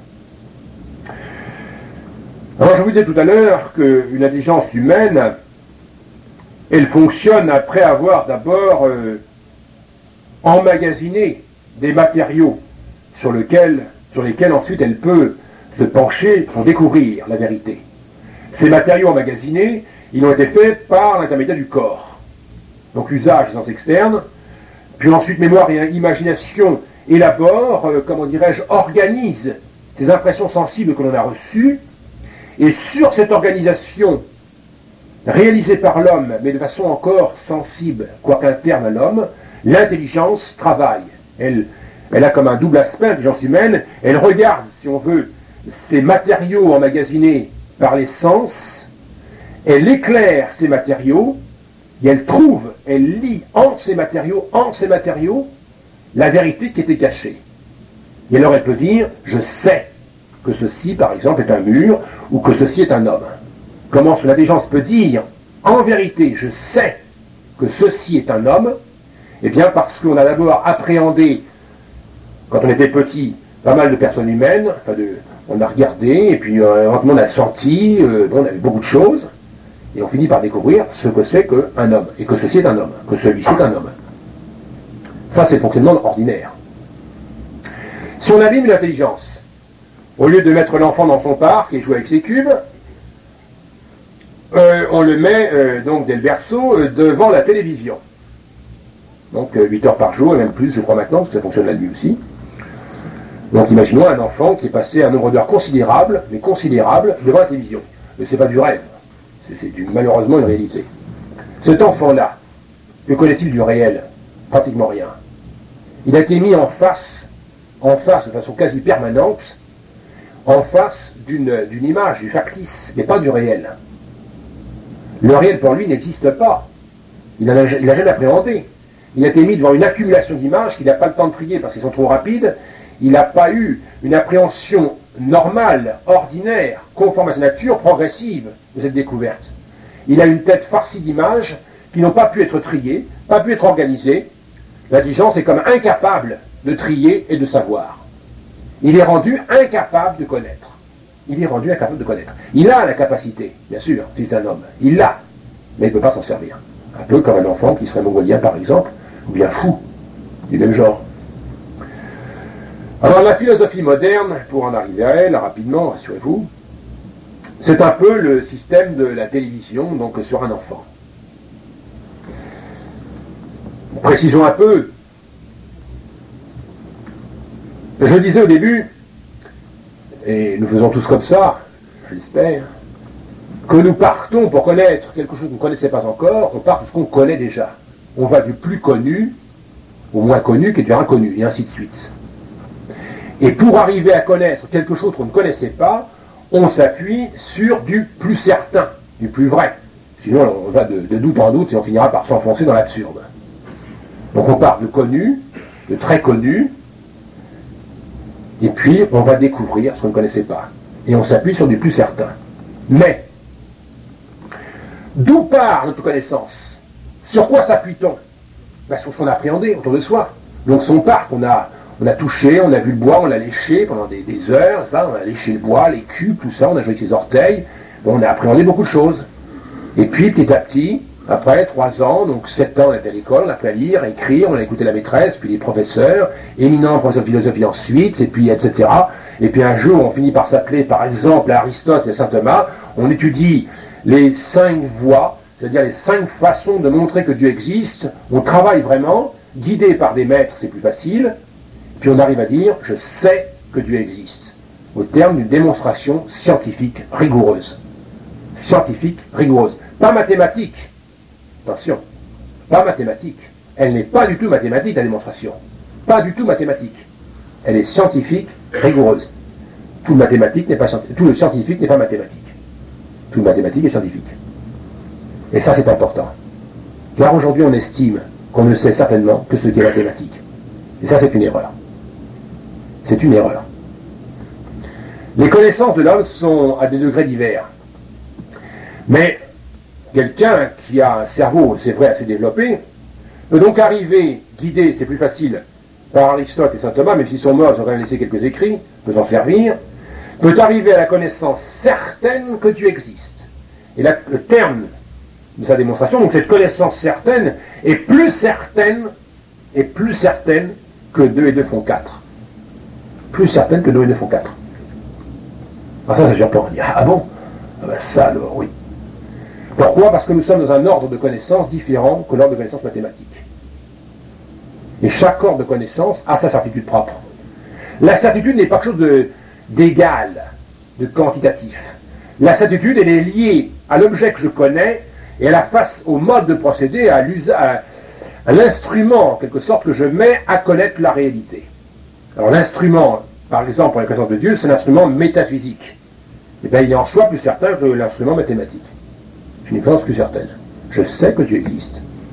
Alors je vous disais tout à l'heure qu'une intelligence humaine, elle fonctionne après avoir d'abord emmagasiné des matériaux sur lesquels ensuite elle peut se pencher pour découvrir la vérité. Ces matériaux emmagasinés, ils ont été faits par l'intermédiaire du corps. Donc usage des sens externes, puis ensuite mémoire et imagination élabore, comment dirais-je, organise ces impressions sensibles que l'on a reçues, et sur cette organisation réalisée par l'homme, mais de façon encore sensible, quoique interne à l'homme, l'intelligence travaille. Elle a comme un double aspect, l'intelligence humaine, elle regarde, si on veut, ces matériaux emmagasinés par les sens, elle éclaire ces matériaux, et elle trouve, elle lit entre ces matériaux, la vérité qui était cachée. Et alors elle peut dire, je sais que ceci, par exemple, est un mur, ou que ceci est un homme. Comment est-ce que l'intelligence peut dire, en vérité, je sais que ceci est un homme? Eh bien parce qu'on a d'abord appréhendé, quand on était petit, pas mal de personnes humaines, on a regardé, et puis on a senti, on avait beaucoup de choses, et on finit par découvrir ce que c'est qu'un homme, et que ceci est un homme, que celui-ci est un homme. Ça, c'est le fonctionnement ordinaire. Si on abîme l'intelligence, au lieu de mettre l'enfant dans son parc et jouer avec ses cubes, on le met donc dès le berceau devant la télévision. Donc 8 heures par jour, et même plus, je crois maintenant, parce que ça fonctionne la nuit aussi. Donc imaginons un enfant qui est passé un nombre d'heures considérable, mais considérable, devant la télévision. Mais c'est pas du rêve, c'est malheureusement une réalité. Cet enfant-là, que connaît-il du réel? Pratiquement rien. Il a été mis en face de façon quasi permanente, en face d'une image, du factice, mais pas du réel. Le réel pour lui n'existe pas. Il n'a jamais appréhendé. Il a été mis devant une accumulation d'images qu'il n'a pas le temps de trier parce qu'ils sont trop rapides. Il n'a pas eu une appréhension normale, ordinaire, conforme à sa nature, progressive de cette découverte. Il a une tête farcie d'images qui n'ont pas pu être triées, pas pu être organisées. L'intelligence est comme incapable de trier et de savoir. Il est rendu incapable de connaître. Il est rendu incapable de connaître. Il a la capacité, bien sûr, si c'est un homme. Il l'a, mais il ne peut pas s'en servir. Un peu comme un enfant qui serait mongolien, par exemple, ou bien fou, du même genre. Alors la philosophie moderne, pour en arriver à elle, rapidement, rassurez-vous, c'est un peu le système de la télévision, donc sur un enfant. Précisons un peu. Je disais au début, et nous faisons tous comme ça, j'espère, que nous partons pour connaître quelque chose que nous ne connaissons pas encore, on part de ce qu'on connaît déjà. On va du plus connu au moins connu qui est du inconnu, et ainsi de suite. Et pour arriver à connaître quelque chose qu'on ne connaissait pas, on s'appuie sur du plus certain, du plus vrai. Sinon, on va de doute en doute et on finira par s'enfoncer dans l'absurde. Donc on part de connu, de très connu, et puis on va découvrir ce qu'on ne connaissait pas. Et on s'appuie sur du plus certain. Mais, d'où part notre connaissance? Sur quoi s'appuie-t-on? Sur ce qu'on a appréhendé autour de soi. Donc son parc, on a touché, on a vu le bois, on l'a léché pendant des heures, on a léché le bois, les cubes, tout ça, on a joué avec ses orteils, on a appréhendé beaucoup de choses. Et puis petit à petit, après 3 ans, donc 7 ans on était à l'école, on a appris à lire, à écrire, on a écouté la maîtresse, puis les professeurs, éminents professeurs de philosophie ensuite, et puis etc. Et puis un jour on finit par s'atteler par exemple à Aristote et à saint Thomas, on étudie les 5 voies, c'est-à-dire les 5 façons de montrer que Dieu existe, on travaille vraiment, guidé par des maîtres c'est plus facile, puis on arrive à dire « je sais que Dieu existe », au terme d'une démonstration scientifique rigoureuse. Scientifique rigoureuse. Pas mathématique. Attention, pas mathématique. Elle n'est pas du tout mathématique, la démonstration. Pas du tout mathématique. Elle est scientifique rigoureuse. Tout le scientifique n'est pas mathématique. Tout le mathématique est scientifique. Et ça c'est important. Car aujourd'hui on estime qu'on ne sait certainement que ce qui est mathématique. Et ça c'est une erreur. C'est une erreur. Les connaissances de l'homme sont à des degrés divers. Mais quelqu'un qui a un cerveau, c'est vrai, assez développé, peut donc arriver, guidé, c'est plus facile, par Aristote et saint Thomas, même s'ils sont morts, ils ont quand même laissé quelques écrits, peut s'en servir, peut arriver à la connaissance certaine que Dieu existe. Et là, le terme de sa démonstration, donc cette connaissance certaine, est plus certaine que 2 et 2 font 4. Plus certaine que 2 et 2 font 4. Alors ça surprend. On dit, ah bon? Ah ben ça alors, oui. Pourquoi? Parce que nous sommes dans un ordre de connaissance différent que l'ordre de connaissance mathématique. Et chaque ordre de connaissance a sa certitude propre. La certitude n'est pas quelque chose d'égal, de quantitatif. La certitude, elle est liée à l'objet que je connais et au mode de procéder, à l'instrument, en quelque sorte, que je mets à connaître la réalité. Alors l'instrument, par exemple, pour la connaissance de Dieu, c'est l'instrument métaphysique. Et bien il est en soi plus certain que l'instrument mathématique. C'est une connaissance plus certaine. Je sais que Dieu existe.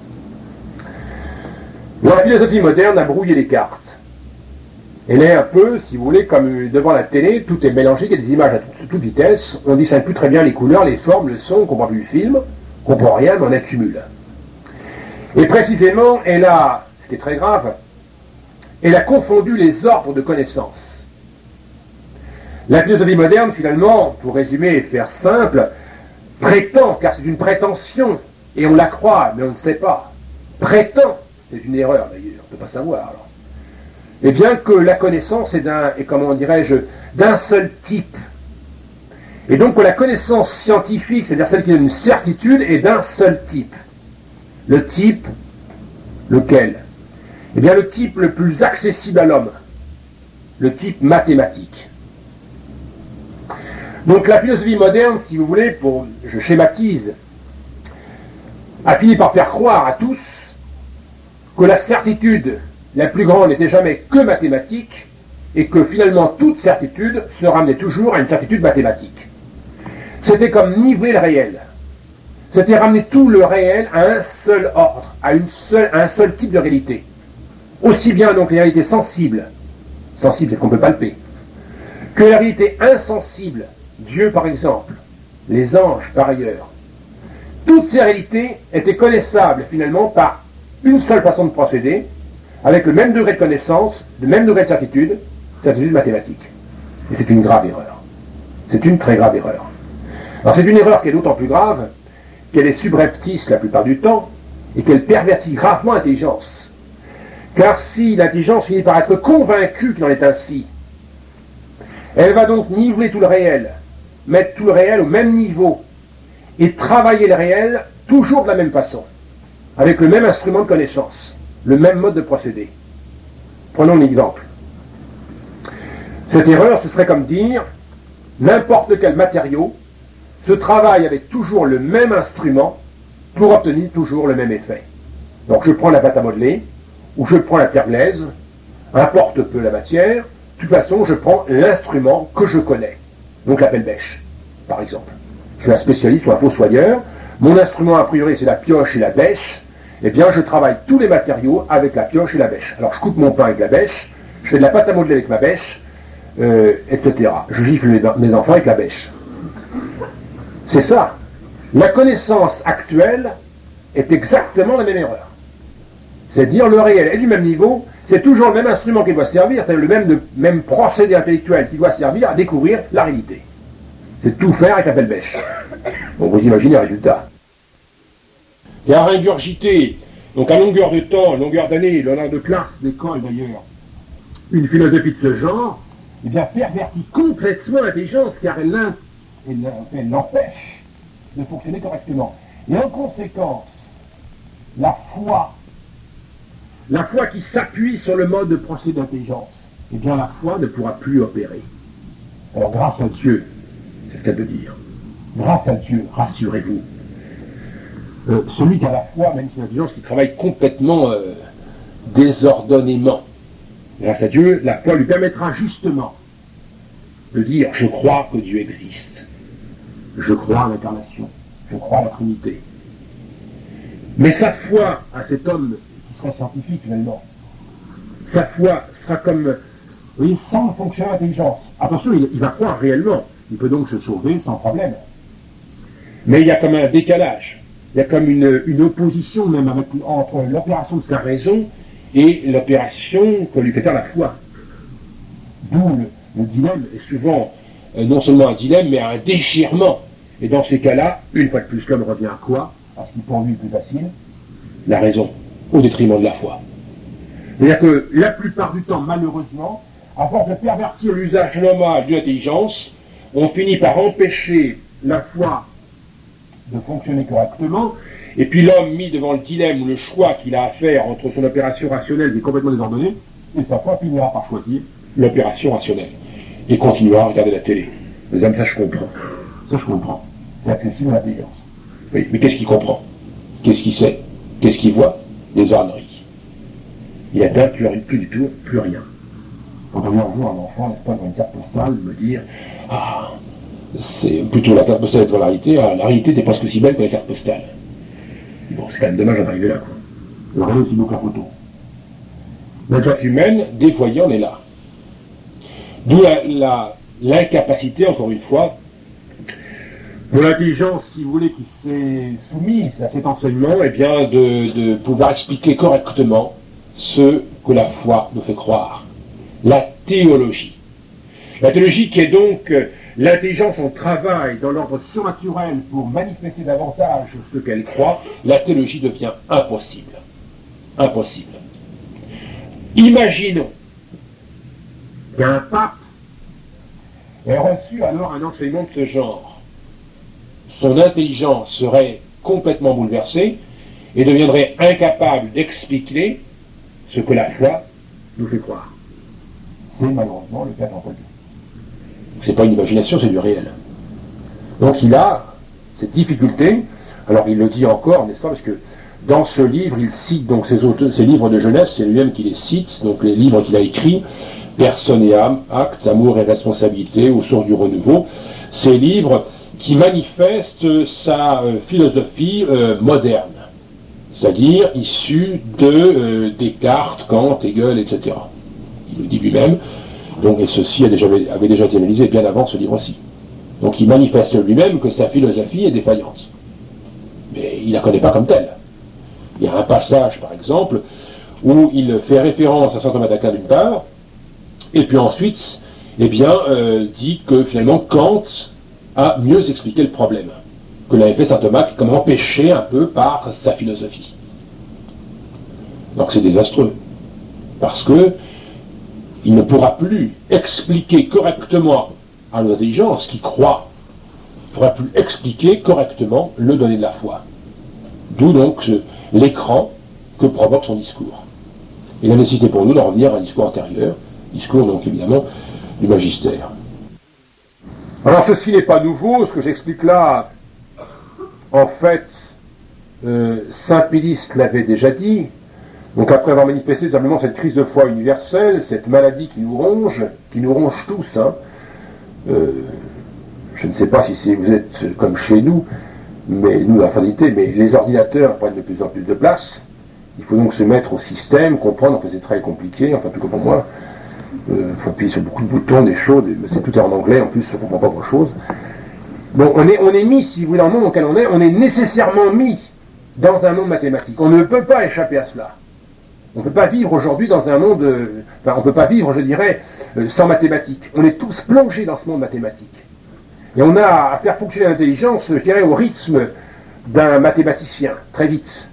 La philosophie moderne a brouillé les cartes. Elle est un peu, si vous voulez, comme devant la télé, tout est mélangé, il y a des images à toute vitesse, on ne distingue plus très bien les couleurs, les formes, le son, on ne comprend plus le film, on ne comprend rien, mais on accumule. Et précisément, elle a, ce qui est très grave, elle a confondu les ordres de connaissances. La philosophie moderne, finalement, pour résumer et faire simple, prétend, car c'est une prétention, et on la croit, mais on ne sait pas, prétend, c'est une erreur d'ailleurs, on ne peut pas savoir alors, et bien que la connaissance est d'un seul type. Et donc que la connaissance scientifique, c'est-à-dire celle qui donne une certitude, est d'un seul type. Le type, lequel? Eh bien le type le plus accessible à l'homme, le type mathématique. Donc la philosophie moderne, si vous voulez, je schématise, a fini par faire croire à tous que la certitude la plus grande n'était jamais que mathématique, et que finalement toute certitude se ramenait toujours à une certitude mathématique. C'était comme niveler le réel. C'était ramener tout le réel à un seul ordre, à un seul type de réalité. Aussi bien donc les réalités sensibles, sensibles qu'on peut palper, que les réalités insensibles, Dieu par exemple, les anges par ailleurs. Toutes ces réalités étaient connaissables finalement par une seule façon de procéder, avec le même degré de connaissance, le même degré de certitude mathématique. Et c'est une grave erreur. C'est une très grave erreur. Alors c'est une erreur qui est d'autant plus grave qu'elle est subreptice la plupart du temps et qu'elle pervertit gravement l'intelligence. Car si l'intelligence finit par être convaincue qu'il en est ainsi, elle va donc niveler tout le réel, mettre tout le réel au même niveau et travailler le réel toujours de la même façon, avec le même instrument de connaissance, le même mode de procédé. Prenons un exemple. Cette erreur, ce serait comme dire n'importe quel matériau se travaille avec toujours le même instrument pour obtenir toujours le même effet. Donc je prends la pâte à modeler, ou je prends la terre glaise, importe peu la matière, de toute façon je prends l'instrument que je connais, donc la pelle bêche, par exemple. Je suis un spécialiste ou un fossoyeur, mon instrument a priori c'est la pioche et la bêche, eh bien je travaille tous les matériaux avec la pioche et la bêche. Alors je coupe mon pain avec la bêche, je fais de la pâte à modeler avec ma bêche, etc. Je gifle mes enfants avec la bêche. C'est ça. La connaissance actuelle est exactement la même erreur. C'est-à-dire le réel est du même niveau, c'est toujours le même instrument qui doit servir, c'est le même procédé intellectuel qui doit servir à découvrir la réalité. C'est tout faire avec la pelle bêche. Bon, vous imaginez le résultat. Il a ingurgité, donc à longueur de temps, à longueur d'année, l'honneur de classe, d'école d'ailleurs, une philosophie de ce genre, eh bien pervertit complètement l'intelligence, car elle l'empêche de fonctionner correctement. Et en conséquence, la foi qui s'appuie sur le mode de procédé d'intelligence, eh bien la foi ne pourra plus opérer. Alors grâce à Dieu, c'est le cas de dire, grâce à Dieu, rassurez-vous, celui qui a la foi, même si l'intelligence qui travaille complètement désordonnément, grâce à Dieu, la foi lui permettra justement de dire « je crois que Dieu existe, je crois à l'incarnation, je crois à la Trinité ». Mais sa foi à cet homme qui sera scientifique finalement, sa foi sera comme, vous voyez, sans fonctionner l'intelligence. Attention, il va croire réellement, il peut donc se sauver sans problème. Mais il y a comme un décalage, il y a comme une opposition même entre l'opération de sa raison et l'opération que lui fait faire la foi. D'où le dilemme est souvent non seulement un dilemme, mais un déchirement. Et dans ces cas-là, une fois de plus, l'homme revient à quoi? À ce qui pour lui est plus facile, la raison, au détriment de la foi. C'est-à-dire que la plupart du temps, malheureusement, à force de pervertir l'usage normal de l'intelligence, on finit par empêcher la foi de fonctionner correctement, et puis l'homme mis devant le dilemme ou le choix qu'il a à faire entre son opération rationnelle qui est complètement désordonnée, et sa foi finira par choisir l'opération rationnelle, et continuera à regarder la télé. Les hommes, ça je comprends. Ça je comprends. C'est accessible à l'intelligence. Oui, mais qu'est-ce qu'il comprend? Qu'est-ce qu'il sait? Qu'est-ce qu'il voit? Des orneries. Il atteint plus du tout, plus rien. Quand on vient un jour un enfant, n'est-ce pas, dans une carte postale, me dire « Ah, c'est plutôt la carte postale être la réalité n'est presque aussi belle que la carte postale. » Bon, c'est quand même dommage d'en arriver là, quoi. Le réel aussi beau que la photo. L'intelligence humaine, dévoyée, on est là. D'où l'incapacité, encore une fois, pour l'intelligence, si vous voulez, qui s'est soumise à cet enseignement, eh bien, de pouvoir expliquer correctement ce que la foi nous fait croire. La théologie. La théologie qui est donc l'intelligence en travail dans l'ordre surnaturel pour manifester davantage ce qu'elle croit, la théologie devient impossible. Impossible. Imaginons qu'un pape ait reçu alors un enseignement de ce genre. Son intelligence serait complètement bouleversée et deviendrait incapable d'expliquer ce que la foi nous fait croire. C'est malheureusement le cas d'Antoine. C'est pas une imagination, c'est du réel. Donc il a cette difficulté, alors il le dit encore, n'est-ce pas, parce que dans ce livre, il cite donc ses livres de jeunesse, c'est lui-même qui les cite, donc les livres qu'il a écrits, Personne et âme, actes, amour et responsabilité, au sources du renouveau, ces livres qui manifestent sa philosophie moderne, c'est-à-dire issue de Descartes, Kant, Hegel, etc. Il le dit lui-même, donc, et ceci avait déjà été analysé bien avant ce livre-ci. Donc il manifeste lui-même que sa philosophie est défaillante. Mais il ne la connaît pas comme telle. Il y a un passage, par exemple, où il fait référence à saint Thomas d'Aquin d'une part, et puis ensuite, dit que finalement Kant a mieux expliqué le problème que l'avait fait saint Thomas, comme empêché un peu par sa philosophie. Donc c'est désastreux, parce que il ne pourra plus expliquer correctement à l'intelligence qui croit, il ne pourra plus expliquer correctement le donné de la foi. D'où donc l'écran que provoque son discours. Et la nécessité pour nous d'en revenir à un discours antérieur, discours donc évidemment du magistère. Alors ceci n'est pas nouveau, ce que j'explique là, en fait, saint Pédis l'avait déjà dit. Donc après avoir manifesté tout simplement cette crise de foi universelle, cette maladie qui nous ronge tous, hein, je ne sais pas si vous êtes comme chez nous, mais nous la fraternité, mais les ordinateurs prennent de plus en plus de place. Il faut donc se mettre au système, comprendre que c'est très compliqué, enfin tout comme pour moi. Il faut appuyer sur beaucoup de boutons, des choses, c'est tout est en anglais, en plus on ne comprend pas grand chose. Bon, on est mis, si vous voulez, dans le monde dans lequel on est nécessairement mis dans un monde mathématique. On ne peut pas échapper à cela. On ne peut pas vivre aujourd'hui dans un monde, on ne peut pas vivre, je dirais, sans mathématiques. On est tous plongés dans ce monde mathématique. Et on a à faire fonctionner l'intelligence, je dirais, au rythme d'un mathématicien, très vite.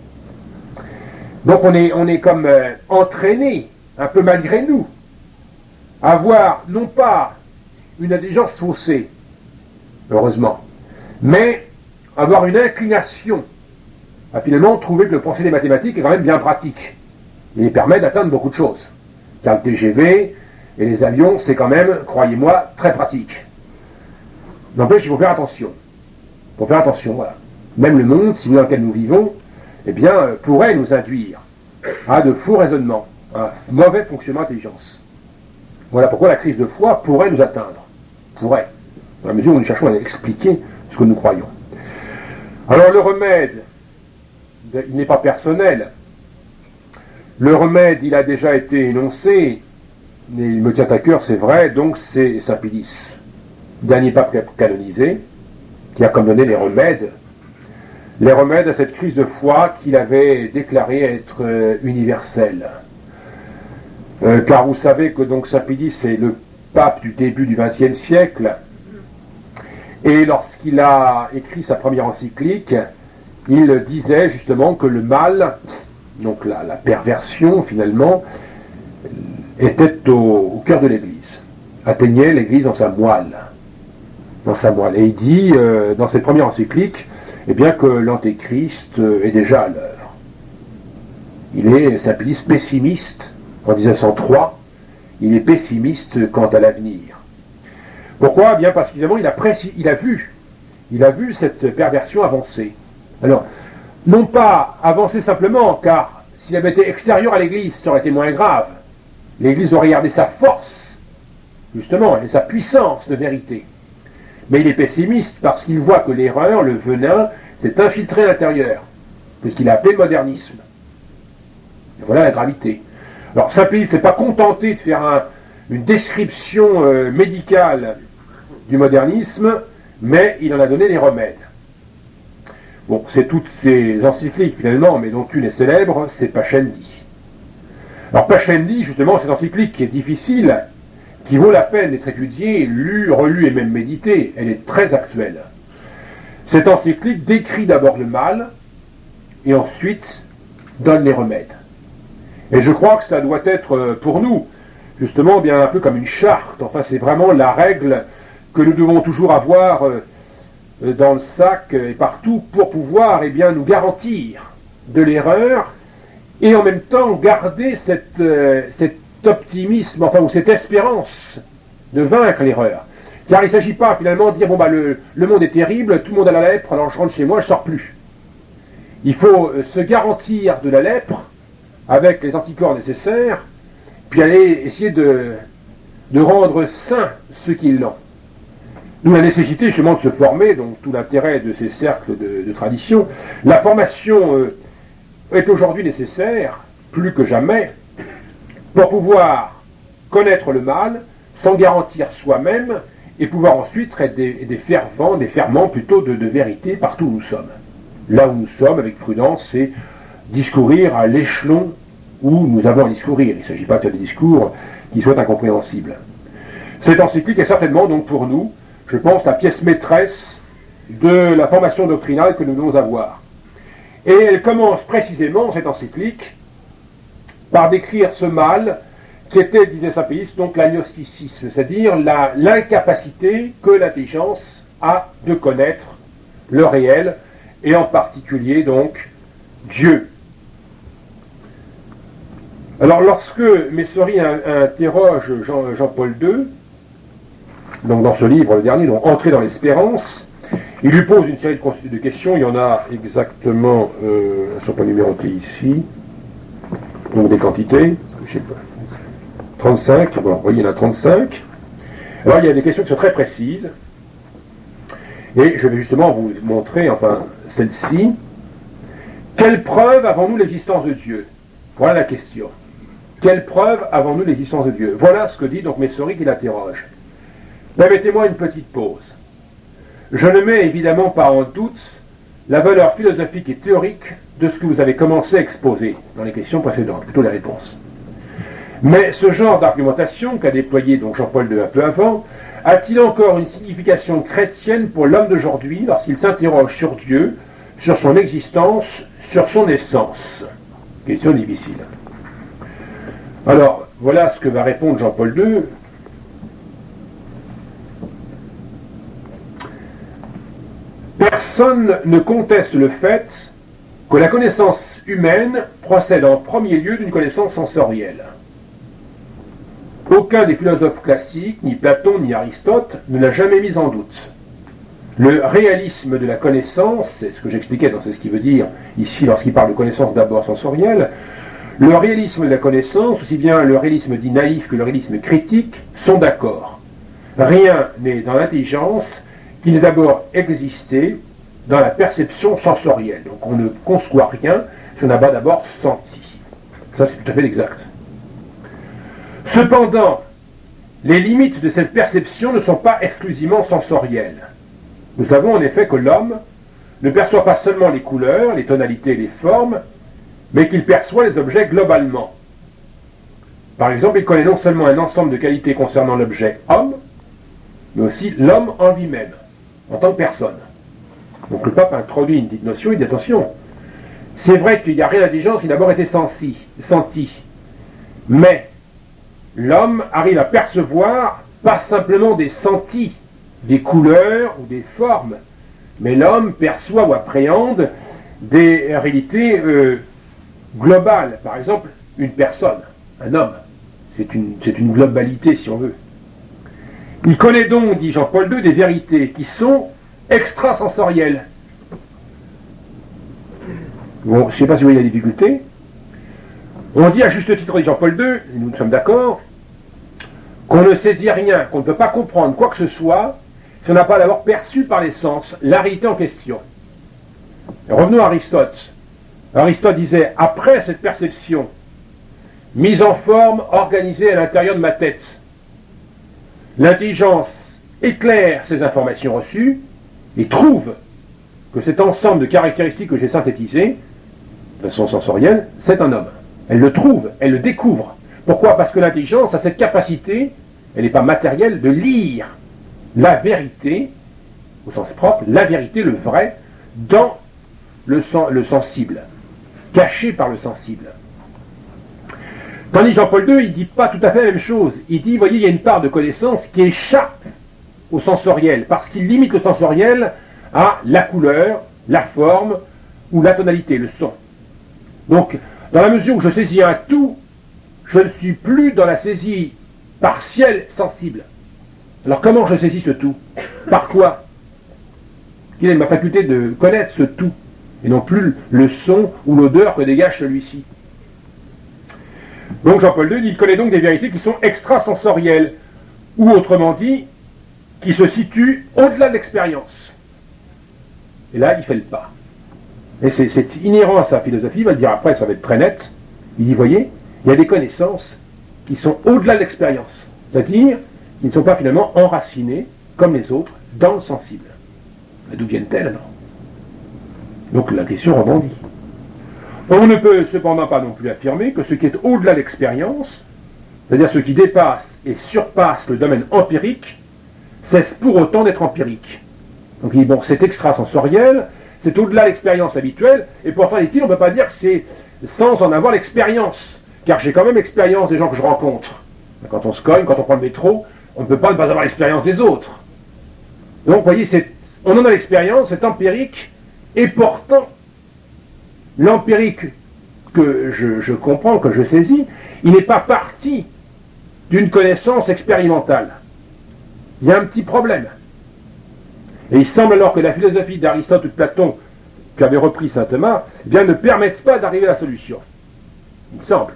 Donc on est comme entraîné, un peu malgré nous, à avoir non pas une intelligence faussée, heureusement, mais avoir une inclination à finalement trouver que le procédé mathématique est quand même bien pratique. Il permet d'atteindre beaucoup de choses. Car le TGV et les avions, c'est quand même, croyez-moi, très pratique. N'empêche, il faut faire attention. Il faut faire attention, voilà. Même le monde, si vous dans lequel nous vivons, pourrait nous induire à de faux raisonnements, à un mauvais fonctionnement d'intelligence. Voilà pourquoi la crise de foi pourrait nous atteindre. Pourrait. Dans la mesure où nous cherchons à expliquer ce que nous croyons. Alors le remède, il n'est pas personnel. Le remède, il a déjà été énoncé, mais il me tient à cœur, c'est vrai, donc c'est saint Pédis, dernier pape canonisé, qui a comme donné les remèdes à cette crise de foi qu'il avait déclaré être universelle. Car vous savez que donc saint Pédis est le pape du début du XXe siècle, et lorsqu'il a écrit sa première encyclique, il disait justement que le mal, donc la perversion finalement, était au cœur de l'Église, atteignait l'Église dans sa moelle. Et il dit dans cette première encyclique, que l'Antéchrist est déjà à l'heure. Il est, saint Pédis, pessimiste en 1903, il est pessimiste quant à l'avenir. Pourquoi ? Bien parce qu'évidemment il a vu cette perversion avancer. Alors, non pas avancer simplement, car s'il avait été extérieur à l'Église, ça aurait été moins grave. L'Église aurait gardé sa force, justement, et sa puissance de vérité. Mais il est pessimiste parce qu'il voit que l'erreur, le venin, s'est infiltré à l'intérieur, puisqu'il a appelé le modernisme. Et voilà la gravité. Alors, saint Pédis ne s'est pas contenté de faire une description médicale du modernisme, mais il en a donné les remèdes. Bon, c'est toutes ces encycliques finalement, mais dont une est célèbre, c'est Pascendi. Alors Pascendi, justement, cette encyclique qui est difficile, qui vaut la peine d'être étudiée, lue, relue et même méditée, elle est très actuelle. Cette encyclique décrit d'abord le mal, et ensuite donne les remèdes. Et je crois que ça doit être pour nous, justement, bien un peu comme une charte, enfin c'est vraiment la règle que nous devons toujours avoir dans le sac et partout pour pouvoir nous garantir de l'erreur et en même temps garder cet optimisme, ou cette espérance de vaincre l'erreur. Car il ne s'agit pas finalement de dire le monde est terrible, tout le monde a la lèpre, alors je rentre chez moi, je ne sors plus. Il faut se garantir de la lèpre avec les anticorps nécessaires puis aller essayer de rendre sains ceux qui l'ont. D'où la nécessité justement de se former, donc tout l'intérêt de ces cercles de tradition. La formation est aujourd'hui nécessaire, plus que jamais, pour pouvoir connaître le mal, s'en garantir soi-même, et pouvoir ensuite être des ferments plutôt de vérité partout où nous sommes. Là où nous sommes, avec prudence, c'est discourir à l'échelon où nous avons à discourir. Il ne s'agit pas de faire des discours qui soient incompréhensibles. Cette encyclique est certainement donc pour nous, je pense, la pièce maîtresse de la formation doctrinale que nous devons avoir. Et elle commence précisément, cette encyclique, par décrire ce mal qui était, disait Saint-Péis, donc l'agnosticisme, c'est-à-dire l'incapacité que l'intelligence a de connaître le réel, et en particulier donc Dieu. Alors lorsque Messory interroge Jean-Paul II, donc dans ce livre, le dernier, donc Entrer dans l'espérance, il lui pose une série de questions, il y en a exactement, elles ne sont pas numérotées ici, donc des quantités, je sais pas, 35, bon, vous voyez, il y en a 35. Alors il y a des questions qui sont très précises, et je vais justement vous montrer, enfin, celle-ci. Quelle preuve avons-nous l'existence de Dieu? Voilà la question. Quelle preuve avons-nous l'existence de Dieu? Voilà ce que dit donc Messory qui l'interroge. Permettez-moi une petite pause. Je ne mets évidemment pas en doute la valeur philosophique et théorique de ce que vous avez commencé à exposer dans les questions précédentes, plutôt les réponses. Mais ce genre d'argumentation qu'a déployé donc Jean-Paul II un peu avant, a-t-il encore une signification chrétienne pour l'homme d'aujourd'hui lorsqu'il s'interroge sur Dieu, sur son existence, sur son essence? Question difficile. Alors, voilà ce que va répondre Jean-Paul II. Personne ne conteste le fait que la connaissance humaine procède en premier lieu d'une connaissance sensorielle. Aucun des philosophes classiques, ni Platon ni Aristote, ne l'a jamais mis en doute. Le réalisme de la connaissance, c'est ce que j'expliquais dans ce qu'il veut dire ici lorsqu'il parle de connaissance d'abord sensorielle, le réalisme de la connaissance, aussi bien le réalisme dit naïf que le réalisme critique, sont d'accord. Rien n'est dans l'intelligence qui n'ait d'abord existé dans la perception sensorielle. Donc on ne conçoit rien si on n'a pas d'abord senti. Ça c'est tout à fait exact. Cependant, les limites de cette perception ne sont pas exclusivement sensorielles. Nous savons en effet que l'homme ne perçoit pas seulement les couleurs, les tonalités et les formes, mais qu'il perçoit les objets globalement. Par exemple, il connaît non seulement un ensemble de qualités concernant l'objet homme, mais aussi l'homme en lui-même, en tant que personne. Donc le pape introduit une petite notion, il dit attention, c'est vrai qu'il n'y a rien d'intelligence qui a d'abord été senti, mais l'homme arrive à percevoir pas simplement des sentis, des couleurs ou des formes, mais l'homme perçoit ou appréhende des réalités globales. Par exemple, une personne, un homme, c'est une globalité si on veut. Il connaît donc, dit Jean-Paul II, des vérités qui sont extrasensorielles. Bon, je ne sais pas si vous voyez la difficulté. On dit à juste titre, dit Jean-Paul II, et nous sommes d'accord, qu'on ne saisit rien, qu'on ne peut pas comprendre quoi que ce soit si on n'a pas d'abord perçu par les sens la réalité en question. Et revenons à Aristote. Aristote disait, après cette perception, mise en forme, organisée à l'intérieur de ma tête, l'intelligence éclaire ces informations reçues et trouve que cet ensemble de caractéristiques que j'ai synthétisées, de façon sensorielle, c'est un homme. Elle le trouve, elle le découvre. Pourquoi? Parce que l'intelligence a cette capacité, elle n'est pas matérielle, de lire la vérité, au sens propre, la vérité, le vrai, dans le sensible, caché par le sensible. Tandis Jean-Paul II, il ne dit pas tout à fait la même chose. Il dit, voyez, il y a une part de connaissance qui échappe au sensoriel, parce qu'il limite le sensoriel à la couleur, la forme ou la tonalité, le son. Donc, dans la mesure où je saisis un tout, je ne suis plus dans la saisie partielle sensible. Alors comment je saisis ce tout? Par quoi? Quelle est ma faculté de connaître ce tout, et non plus le son ou l'odeur que dégage celui-ci? Donc Jean-Paul II dit, il connaît donc des vérités qui sont extrasensorielles, ou autrement dit, qui se situent au-delà de l'expérience. Et là, il fait le pas. Et c'est inhérent à sa philosophie, il va le dire après, ça va être très net. Il dit, voyez, il y a des connaissances qui sont au-delà de l'expérience, c'est-à-dire qui ne sont pas finalement enracinées, comme les autres, dans le sensible. D'où viennent-elles alors? Donc la question rebondit. On ne peut cependant pas non plus affirmer que ce qui est au-delà de l'expérience, c'est-à-dire ce qui dépasse et surpasse le domaine empirique, cesse pour autant d'être empirique. Donc il dit, bon, c'est extrasensoriel, c'est au-delà de l'expérience habituelle, et pourtant, dit-il, on ne peut pas dire que c'est sans en avoir l'expérience, car j'ai quand même l'expérience des gens que je rencontre. Quand on se cogne, quand on prend le métro, on ne peut pas ne pas avoir l'expérience des autres. Donc, vous voyez, on en a l'expérience, c'est empirique, et pourtant, l'empirique que je comprends, que je saisis, il n'est pas parti d'une connaissance expérimentale. Il y a un petit problème. Et il semble alors que la philosophie d'Aristote ou de Platon, qu'avait repris saint Thomas, eh bien, ne permettent pas d'arriver à la solution. Il semble.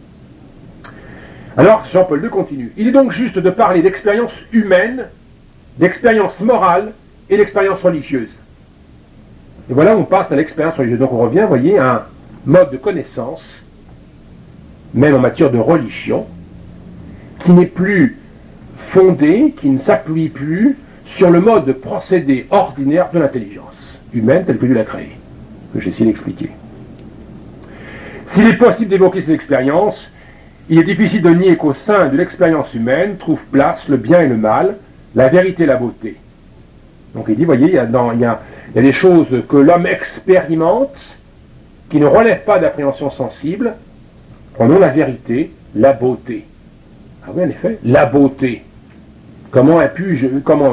Alors, Jean-Paul II continue. Il est donc juste de parler d'expérience humaine, d'expérience morale et d'expérience religieuse. Et voilà, on passe à l'expérience religieuse. Donc on revient, vous voyez, à un mode de connaissance, même en matière de religion, qui n'est plus fondé, qui ne s'appuie plus sur le mode de procédé ordinaire de l'intelligence humaine telle que Dieu l'a créée, que j'ai essayé d'expliquer. S'il est possible d'évoquer cette expérience, il est difficile de nier qu'au sein de l'expérience humaine trouve place le bien et le mal, la vérité et la beauté. Donc il dit, voyez, il y a des choses que l'homme expérimente qui ne relèvent pas d'appréhension sensible. Prenons la vérité, la beauté. Ah oui, en effet, la beauté. Comment ai-je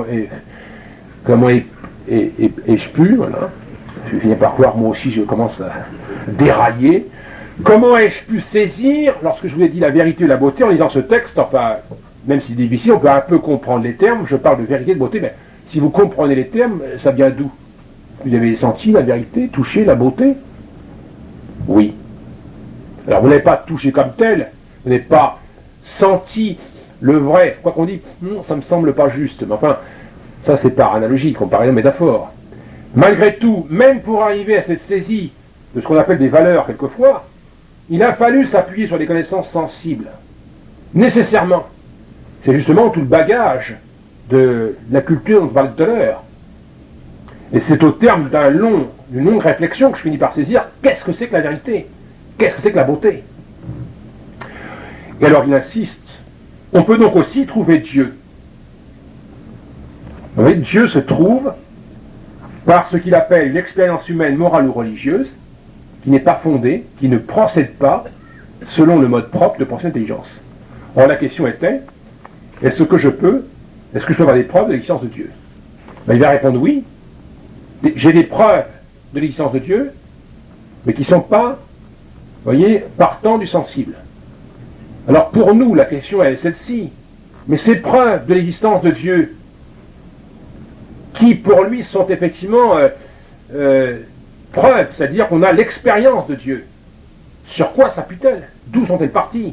pu, voilà, je viens par croire, moi aussi je commence à dérailler, comment ai-je pu saisir, lorsque je vous ai dit la vérité et la beauté, en lisant ce texte, enfin, même si c'est difficile, on peut un peu comprendre les termes, je parle de vérité et de beauté, mais si vous comprenez les termes, ça vient d'où? Vous avez senti la vérité, touché la beauté? Oui. Alors vous n'avez pas touché comme tel, vous n'avez pas senti le vrai, quoi qu'on dit, ça me semble pas juste, mais enfin, ça c'est par analogie, comparaison, métaphore. Malgré tout, même pour arriver à cette saisie de ce qu'on appelle des valeurs quelquefois, il a fallu s'appuyer sur des connaissances sensibles. Nécessairement. C'est justement tout le bagage de la culture dont on parlait tout à l'heure. Et c'est au terme d'une longue réflexion que je finis par saisir qu'est-ce que c'est que la vérité, qu'est-ce que c'est que la beauté. Et alors il insiste, on peut donc aussi trouver Dieu. Vous voyez, Dieu se trouve par ce qu'il appelle une expérience humaine, morale ou religieuse, qui n'est pas fondée, qui ne procède pas selon le mode propre de pensée d'intelligence. Or la question était, est-ce que je peux avoir des preuves de l'existence de Dieu? Ben, il va répondre oui. J'ai des preuves de l'existence de Dieu, mais qui ne sont pas, vous voyez, partant du sensible. Alors pour nous, la question est celle-ci. Mais ces preuves de l'existence de Dieu, qui pour lui sont effectivement preuves, c'est-à-dire qu'on a l'expérience de Dieu, sur quoi s'appuient-elles? D'où sont-elles parties?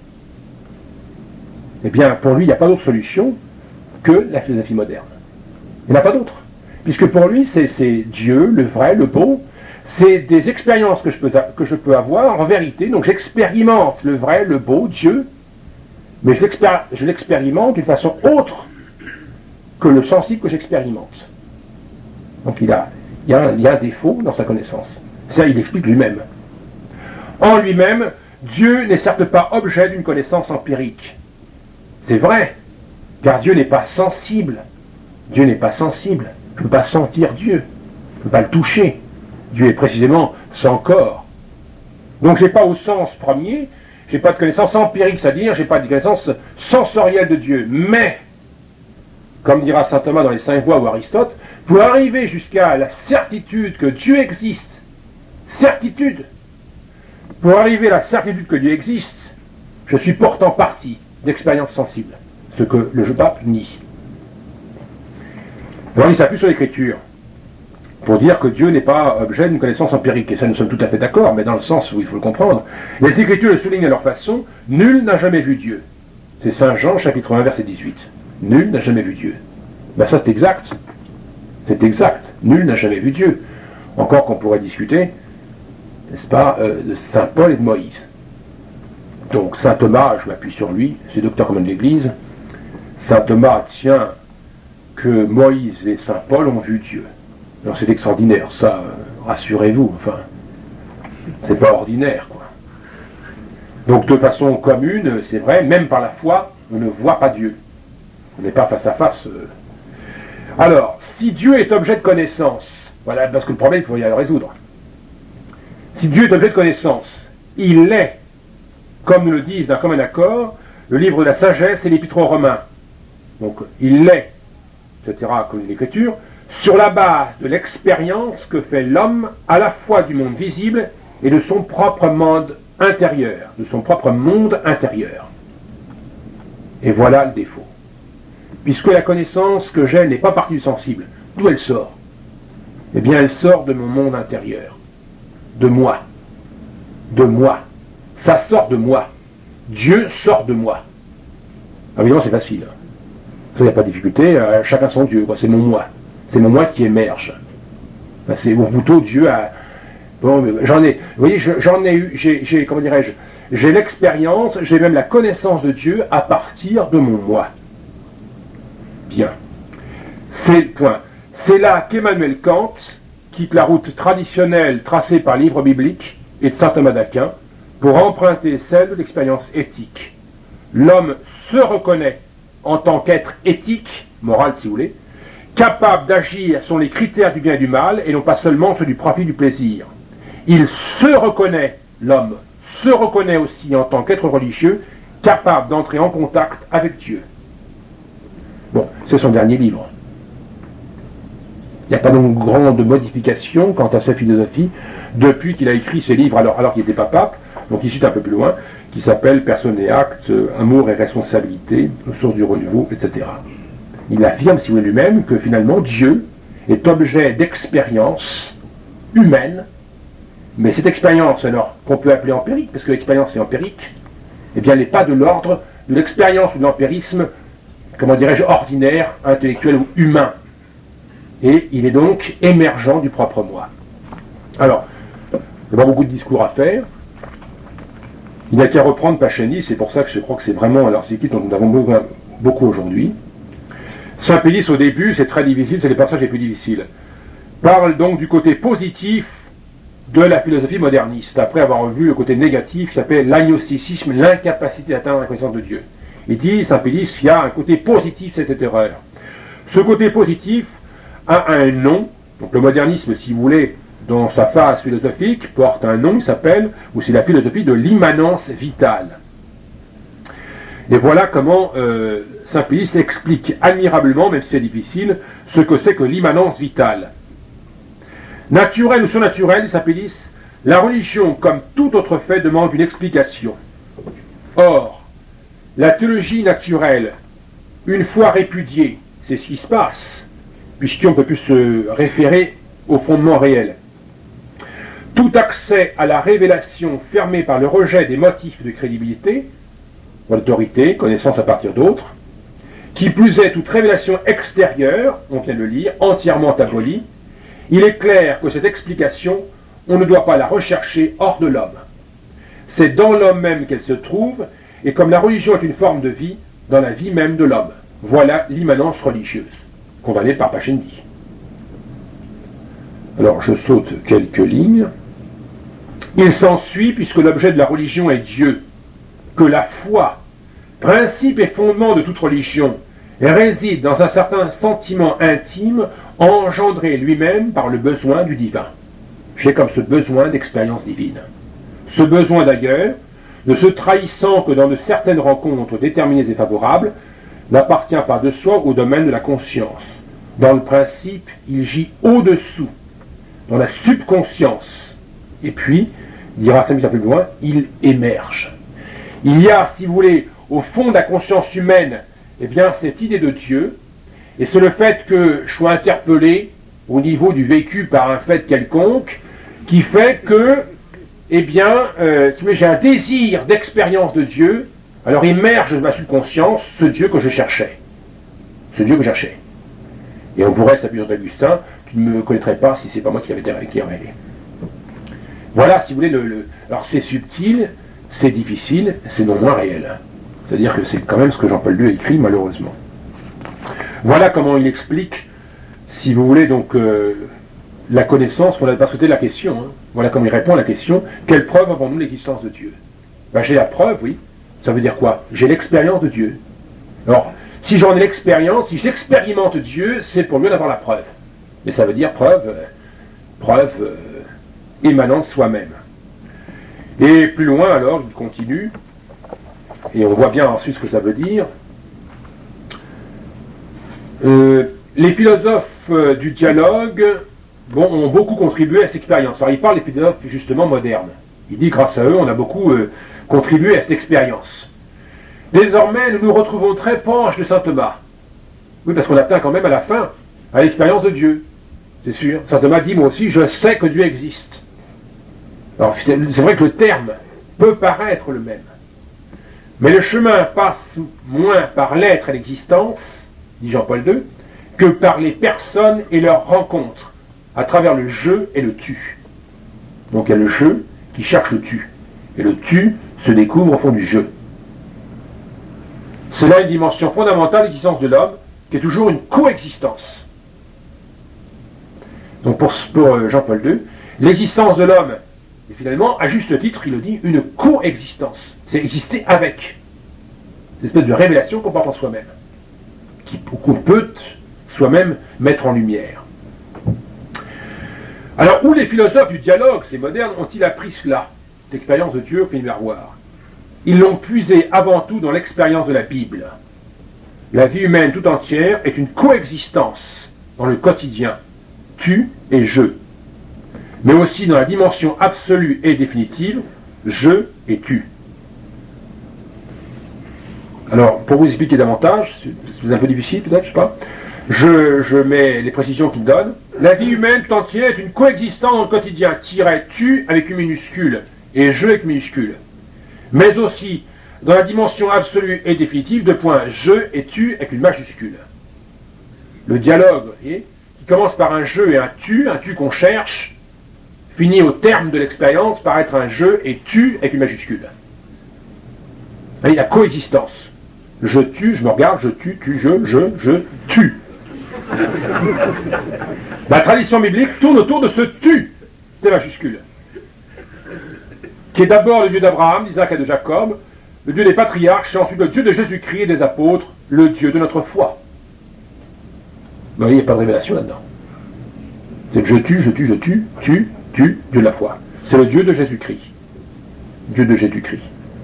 Eh bien, pour lui, il n'y a pas d'autre solution que la philosophie moderne. Il n'y en a pas d'autre. Puisque pour lui, c'est Dieu, le vrai, le beau, c'est des expériences que je peux avoir en vérité. Donc j'expérimente le vrai, le beau, Dieu, mais je l'expérimente d'une façon autre que le sensible que j'expérimente. Donc il y a un défaut dans sa connaissance. Ça, il explique lui-même. En lui-même, Dieu n'est certes pas objet d'une connaissance empirique. C'est vrai, car Dieu n'est pas sensible. Dieu n'est pas sensible. Je ne peux pas sentir Dieu. Je ne peux pas le toucher. Dieu est précisément sans corps. Donc je n'ai pas au sens premier, je n'ai pas de connaissance empirique, c'est-à-dire je n'ai pas de connaissance sensorielle de Dieu. Mais, comme dira saint Thomas dans les 5 voies ou Aristote, pour arriver jusqu'à la certitude que Dieu existe, certitude, pour arriver à la certitude que Dieu existe, je suis portant partie d'expérience sensible, ce que le pape nie. Alors il s'appuie sur l'écriture. pour dire que Dieu n'est pas objet d'une connaissance empirique. Et ça, nous sommes tout à fait d'accord, mais dans le sens où il faut le comprendre. Les Écritures le soulignent à leur façon, nul n'a jamais vu Dieu. C'est Saint Jean, chapitre 1, verset 18. Nul n'a jamais vu Dieu. Ben ça, c'est exact. C'est exact. Nul n'a jamais vu Dieu. Encore qu'on pourrait discuter, n'est-ce pas, de Saint Paul et de Moïse. Donc, Saint Thomas, je m'appuie sur lui, c'est docteur commun de l'Église. Saint Thomas tient que Moïse et Saint Paul ont vu Dieu. Alors c'est extraordinaire, ça, rassurez-vous, enfin, c'est pas ordinaire, quoi. Donc de façon commune, c'est vrai, même par la foi, on ne voit pas Dieu. On n'est pas face à face. Alors, si Dieu est objet de connaissance, voilà, parce que le problème, il faut y aller le résoudre. Si Dieu est objet de connaissance, il est, comme nous le disent d'un commun accord, le livre de la sagesse et l'épître aux Romains. Donc, il l'est, etc., comme l'Écriture, sur la base de l'expérience que fait l'homme à la fois du monde visible et de son propre monde intérieur, Et voilà le défaut. Puisque la connaissance que j'ai n'est pas partie du sensible, d'où elle sort? Eh bien, elle sort de mon monde intérieur, de moi. Ça sort de moi. Dieu sort de moi. Évidemment, c'est facile. Il n'y a pas de difficulté, chacun son Dieu, quoi. C'est mon moi. C'est mon moi qui émerge. C'est ou plutôt Dieu a. Bon, j'en ai. Vous voyez, j'en ai eu. Comment dirais-je? J'ai l'expérience, j'ai même la connaissance de Dieu à partir de mon moi. Bien. C'est le point. C'est là qu'Emmanuel Kant quitte la route traditionnelle tracée par le livre biblique et de saint Thomas d'Aquin pour emprunter celle de l'expérience éthique. L'homme se reconnaît en tant qu'être éthique, moral si vous voulez, capable d'agir selon les critères du bien et du mal, et non pas seulement ceux du profit et du plaisir. Il se reconnaît, l'homme se reconnaît aussi en tant qu'être religieux, capable d'entrer en contact avec Dieu. Bon, c'est son dernier livre. Il n'y a pas donc grande modification quant à sa philosophie depuis qu'il a écrit ses livres alors qu'il n'était pas pape, donc il cite un peu plus loin, qui s'appelle Personne et acte, amour et responsabilité, source du renouveau, etc. Il affirme, si vous voulez, lui-même, que finalement Dieu est objet d'expérience humaine, mais cette expérience, alors, qu'on peut appeler empirique, parce que l'expérience est empirique, eh bien, elle n'est pas de l'ordre de l'expérience ou de l'empirisme, comment dirais-je, ordinaire, intellectuel ou humain. Et il est donc émergent du propre moi. Alors, il n'y a pas beaucoup de discours à faire. Il n'y a qu'à reprendre Pachani, c'est pour ça que je crois que c'est vraiment l'article dont nous avons besoin beaucoup aujourd'hui. Saint Pélis, au début, c'est très difficile, c'est les passages les plus difficiles. Parle donc du côté positif de la philosophie moderniste, après avoir vu le côté négatif qui s'appelle l'agnosticisme, l'incapacité d'atteindre la connaissance de Dieu. Il dit, Saint Pélis, il y a un côté positif de cette erreur. Ce côté positif a un nom, donc le modernisme, si vous voulez, dans sa phase philosophique, porte un nom qui s'appelle, ou c'est la philosophie de l'immanence vitale. Et voilà comment Saint Pélis explique admirablement, même si c'est difficile, ce que c'est que l'immanence vitale. Naturel ou surnaturel, dit Saint Pélis, la religion, comme tout autre fait, demande une explication. Or, la théologie naturelle, une fois répudiée, c'est ce qui se passe, puisqu'on ne peut plus se référer au fondement réel. Tout accès à la révélation fermé par le rejet des motifs de crédibilité, d'autorité, connaissance à partir d'autres, qui plus est toute révélation extérieure, on vient de le lire, entièrement abolie, il est clair que cette explication, on ne doit pas la rechercher hors de l'homme. C'est dans l'homme même qu'elle se trouve, et comme la religion est une forme de vie, dans la vie même de l'homme. Voilà l'immanence religieuse, condamnée par Pachendi. Alors je saute quelques lignes. Il s'ensuit, puisque l'objet de la religion est Dieu, que la foi, principe et fondement de toute religion, réside dans un certain sentiment intime engendré lui-même par le besoin du divin. J'ai comme ce besoin d'expérience divine. Ce besoin d'ailleurs, ne se trahissant que dans de certaines rencontres déterminées et favorables, n'appartient pas de soi au domaine de la conscience. Dans le principe, il gît au-dessous, dans la subconscience. Et puis, dira Saint-Michel un peu plus loin, il émerge. Il y a, si vous voulez, au fond de la conscience humaine, eh bien, cette idée de Dieu, et c'est le fait que je sois interpellé au niveau du vécu par un fait quelconque, qui fait que, eh bien, si j'ai un désir d'expérience de Dieu, alors émerge de ma subconscience ce Dieu que je cherchais. Ce Dieu que je cherchais. Et on pourrait s'appuyer sur Augustin, tu ne me connaîtrais pas si c'est pas moi qui l'avais révélé. Voilà, si vous voulez, alors c'est subtil, c'est difficile, c'est non moins réel. C'est-à-dire que c'est quand même ce que Jean-Paul II a écrit, malheureusement. Voilà comment il explique, si vous voulez, donc, la connaissance, on n'a pas sauté la question. Hein. Voilà comment il répond à la question, quelle preuve avons-nous de l'existence de Dieu? Ben, j'ai la preuve, oui. Ça veut dire quoi? J'ai l'expérience de Dieu. Alors, si j'en ai l'expérience, si j'expérimente Dieu, c'est pour mieux d'avoir la preuve. Mais ça veut dire preuve émanant de soi-même. Et plus loin, alors, il continue, et on voit bien ensuite ce que ça veut dire. Les philosophes du dialogue ont beaucoup contribué à cette expérience. Alors il parle des philosophes justement modernes. Il dit grâce à eux, on a beaucoup contribué à cette expérience. Désormais, nous nous retrouvons très proches de saint Thomas. Oui, parce qu'on atteint quand même à la fin à l'expérience de Dieu. C'est sûr. Saint Thomas dit, moi aussi, je sais que Dieu existe. Alors c'est vrai que le terme peut paraître le même. Mais le chemin passe moins par l'être et l'existence, dit Jean-Paul II, que par les personnes et leurs rencontres, à travers le je et le tu. Donc il y a le je qui cherche le tu, et le tu se découvre au fond du je. C'est là une dimension fondamentale de l'existence de l'homme, qui est toujours une coexistence. Donc pour Jean-Paul II, l'existence de l'homme est finalement, à juste titre, il le dit, une coexistence. C'est exister avec. Une espèce de révélation qu'on porte en soi-même, qu'on peut soi-même mettre en lumière. Alors, où les philosophes du dialogue, ces modernes, ont-ils appris cela, l'expérience de Dieu au pays miroir? Ils l'ont puisé avant tout dans l'expérience de la Bible. La vie humaine tout entière est une coexistence dans le quotidien, tu et je, mais aussi dans la dimension absolue et définitive, je et tu. Alors, pour vous expliquer davantage, c'est un peu difficile peut-être, je sais pas, je mets les précisions qu'il donne. La vie humaine tout entière est une coexistence dans le quotidien, tu avec une minuscule et je avec une minuscule. Mais aussi dans la dimension absolue et définitive de points je et tu avec une majuscule. Le dialogue, vous voyez, qui commence par un je et un tu qu'on cherche, finit au terme de l'expérience par être un je et tu avec une majuscule. Vous voyez, la coexistence. Je tue, je me regarde, je tue, tu, je tue. La tradition biblique tourne autour de ce tu, des majuscules, qui est d'abord le Dieu d'Abraham, d'Isaac et de Jacob, le Dieu des patriarches, et ensuite le Dieu de Jésus-Christ et des apôtres, le Dieu de notre foi. Vous voyez, il n'y a pas de révélation là-dedans. C'est je tue, tu, Dieu de la foi. C'est le Dieu de Jésus-Christ. Dieu de Jésus-Christ.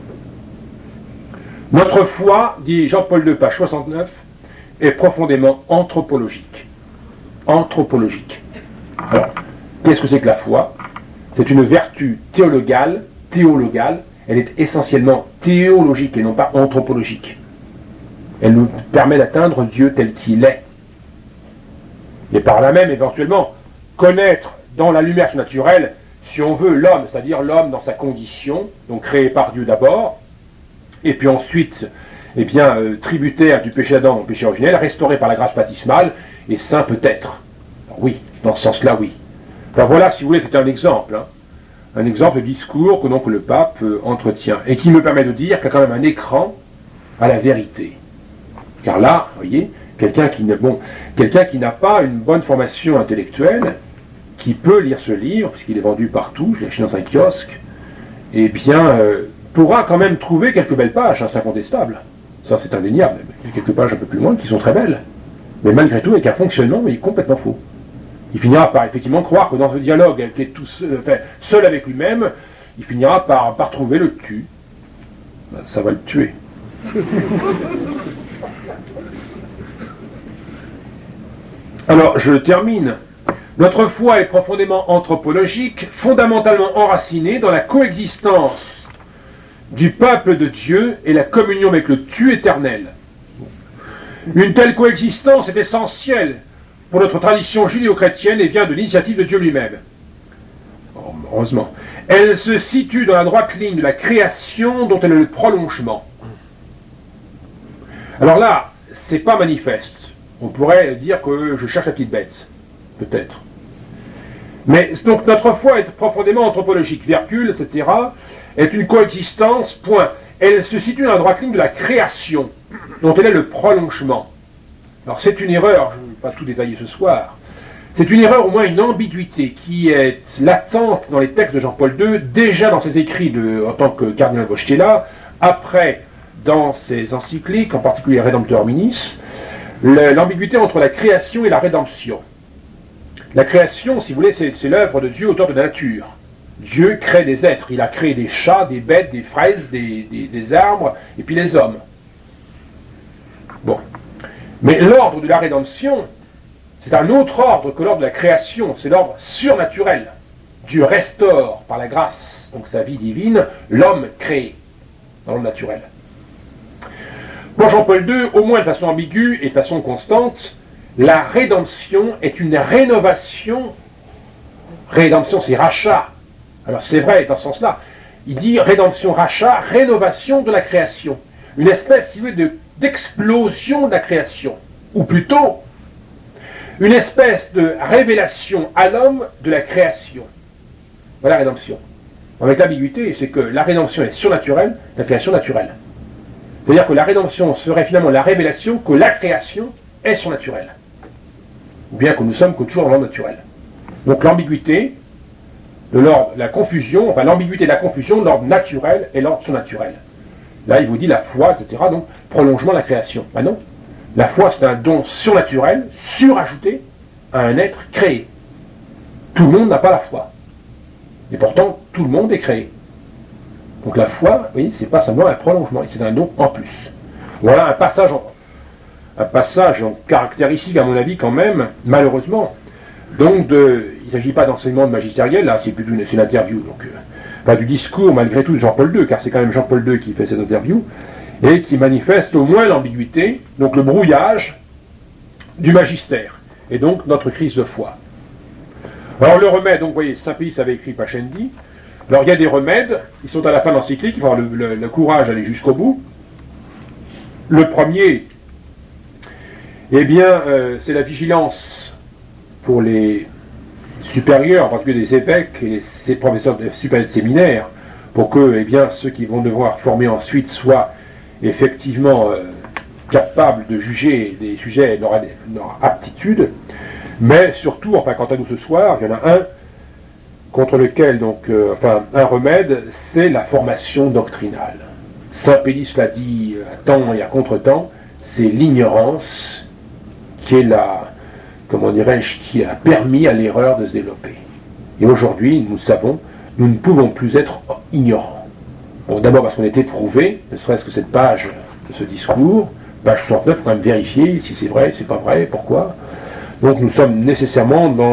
Notre foi, dit Jean-Paul II, page 69, est profondément anthropologique. Anthropologique. Alors, qu'est-ce que c'est que la foi? C'est une vertu théologale, elle est essentiellement théologique et non pas anthropologique. Elle nous permet d'atteindre Dieu tel qu'il est. Et par là même, éventuellement, connaître dans la lumière surnaturelle, si on veut, l'homme, c'est-à-dire l'homme dans sa condition, donc créé par Dieu d'abord, et puis ensuite, eh bien, tributaire du péché d'Adam au péché originel, restauré par la grâce baptismale, et saint peut-être. Oui, dans ce sens-là, oui. Alors voilà, si vous voulez, c'est un exemple. Hein. Un exemple de discours que donc le pape entretient, et qui me permet de dire qu'il y a quand même un écran à la vérité. Car là, vous voyez, quelqu'un qui n'a pas une bonne formation intellectuelle, qui peut lire ce livre, puisqu'il est vendu partout, je l'ai acheté dans un kiosque, eh bien, pourra quand même trouver quelques belles pages, hein, c'est incontestable. Ça, c'est indéniable. Il y a quelques pages un peu plus loin qui sont très belles. Mais malgré tout, avec un fonctionnement, il est complètement faux. Il finira par effectivement croire que dans ce dialogue, qui est tout seul avec lui-même, il finira par trouver le tu. Ben, ça va le tuer. Alors, je termine. Notre foi est profondément anthropologique, fondamentalement enracinée dans la coexistence du peuple de Dieu et la communion avec le tu éternel. Une telle coexistence est essentielle pour notre tradition judéo-chrétienne et vient de l'initiative de Dieu lui-même. Heureusement. Elle se situe dans la droite ligne de la création dont elle est le prolongement. Alors là, c'est pas manifeste. On pourrait dire que je cherche la petite bête. Peut-être. Mais donc notre foi est profondément anthropologique. Virgule, etc. est une coexistence, point. Elle se situe dans la droite ligne de la création dont elle est le prolongement. Alors c'est une erreur, je ne vais pas tout détailler ce soir. C'est une erreur, au moins une ambiguïté, qui est latente dans les textes de Jean-Paul II, déjà dans ses écrits en tant que cardinal Wojtyla, après dans ses encycliques, en particulier Redemptor Hominis, l'ambiguïté entre la création et la rédemption. La création, si vous voulez, c'est l'œuvre de Dieu, auteur de la nature. Dieu crée des êtres, il a créé des chats, des bêtes, des fraises, des arbres, et puis les hommes. Bon. Mais l'ordre de la rédemption, c'est un autre ordre que l'ordre de la création, c'est l'ordre surnaturel. Dieu restaure par la grâce, donc sa vie divine, l'homme créé, dans le naturel. Pour Jean-Paul II, au moins de façon ambiguë et de façon constante, la rédemption est une rénovation. Rédemption, c'est rachat. Alors c'est vrai dans ce sens-là. Il dit rédemption, rachat, rénovation de la création. Une espèce, si vous voulez, d'explosion de la création. Ou plutôt, une espèce de révélation à l'homme de la création. Voilà la rédemption. Avec l'ambiguïté, c'est que la rédemption est surnaturelle, la création naturelle. C'est-à-dire que la rédemption serait finalement la révélation que la création est surnaturelle. Ou bien que nous sommes toujours dans l'ordre naturel. Donc l'ambiguïté, la confusion, enfin l'ambiguïté de la confusion de l'ordre naturel et l'ordre surnaturel. Là, il vous dit la foi, etc. Donc, prolongement de la création. Ben non. La foi, c'est un don surnaturel, surajouté à un être créé. Tout le monde n'a pas la foi. Et pourtant, tout le monde est créé. Donc la foi, vous voyez, c'est pas seulement un prolongement, c'est un don en plus. Voilà un passage caractéristique, à mon avis, quand même, malheureusement. Donc, il ne s'agit pas d'enseignement de magistériel, là, c'est plutôt une interview. Donc, pas du discours, malgré tout, de Jean-Paul II, car c'est quand même Jean-Paul II qui fait cette interview, et qui manifeste au moins l'ambiguïté, donc le brouillage du magistère, et donc notre crise de foi. Alors le remède, donc vous voyez, Saint-Pédis avait écrit Pascendi. Alors il y a des remèdes, ils sont à la fin de l'encyclique, il faut avoir le courage d'aller jusqu'au bout. Le premier, eh bien, c'est la vigilance pour les supérieurs, en particulier les évêques et les professeurs de supérieurs de séminaire, pour que, eh bien, ceux qui vont devoir former ensuite soient effectivement capables de juger des sujets et leur aptitude. Mais surtout, enfin, quant à nous ce soir, il y en a un contre lequel, donc, un remède, c'est la formation doctrinale. Saint-Pédis l'a dit à temps et à contre-temps, c'est l'ignorance qui est comment dirais-je, qui a permis à l'erreur de se développer. Et aujourd'hui, nous savons, nous ne pouvons plus être ignorants. Bon, d'abord parce qu'on est éprouvé, ne serait-ce que cette page de ce discours, page 69, il faut quand même vérifier si c'est vrai, si c'est pas vrai, pourquoi. Donc nous sommes nécessairement dans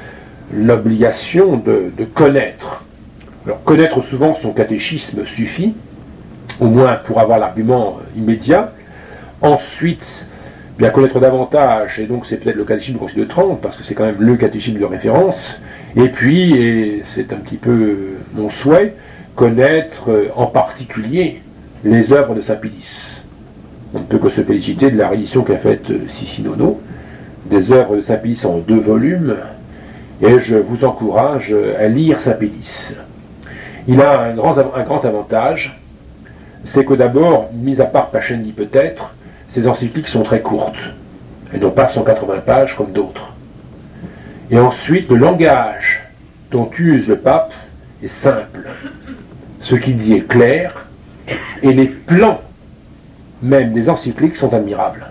l'obligation de connaître. Alors connaître souvent son catéchisme suffit, au moins pour avoir l'argument immédiat. Ensuite, bien connaître davantage, et donc c'est peut-être le catéchisme du Concile de Trente, parce que c'est quand même le catéchisme de référence. Et puis, et c'est un petit peu mon souhait, connaître en particulier les œuvres de Saint-Pédis. On ne peut que se féliciter de la réédition qu'a faite Sissinono, des œuvres de Saint-Pédis en 2 volumes, et je vous encourage à lire Saint-Pédis. Il a un grand avantage, c'est que d'abord, mis à part Pascendi peut-être, ces encycliques sont très courtes. Elles n'ont pas 180 pages comme d'autres. Et ensuite, le langage dont use le pape est simple. Ce qu'il dit est clair, et les plans même des encycliques sont admirables.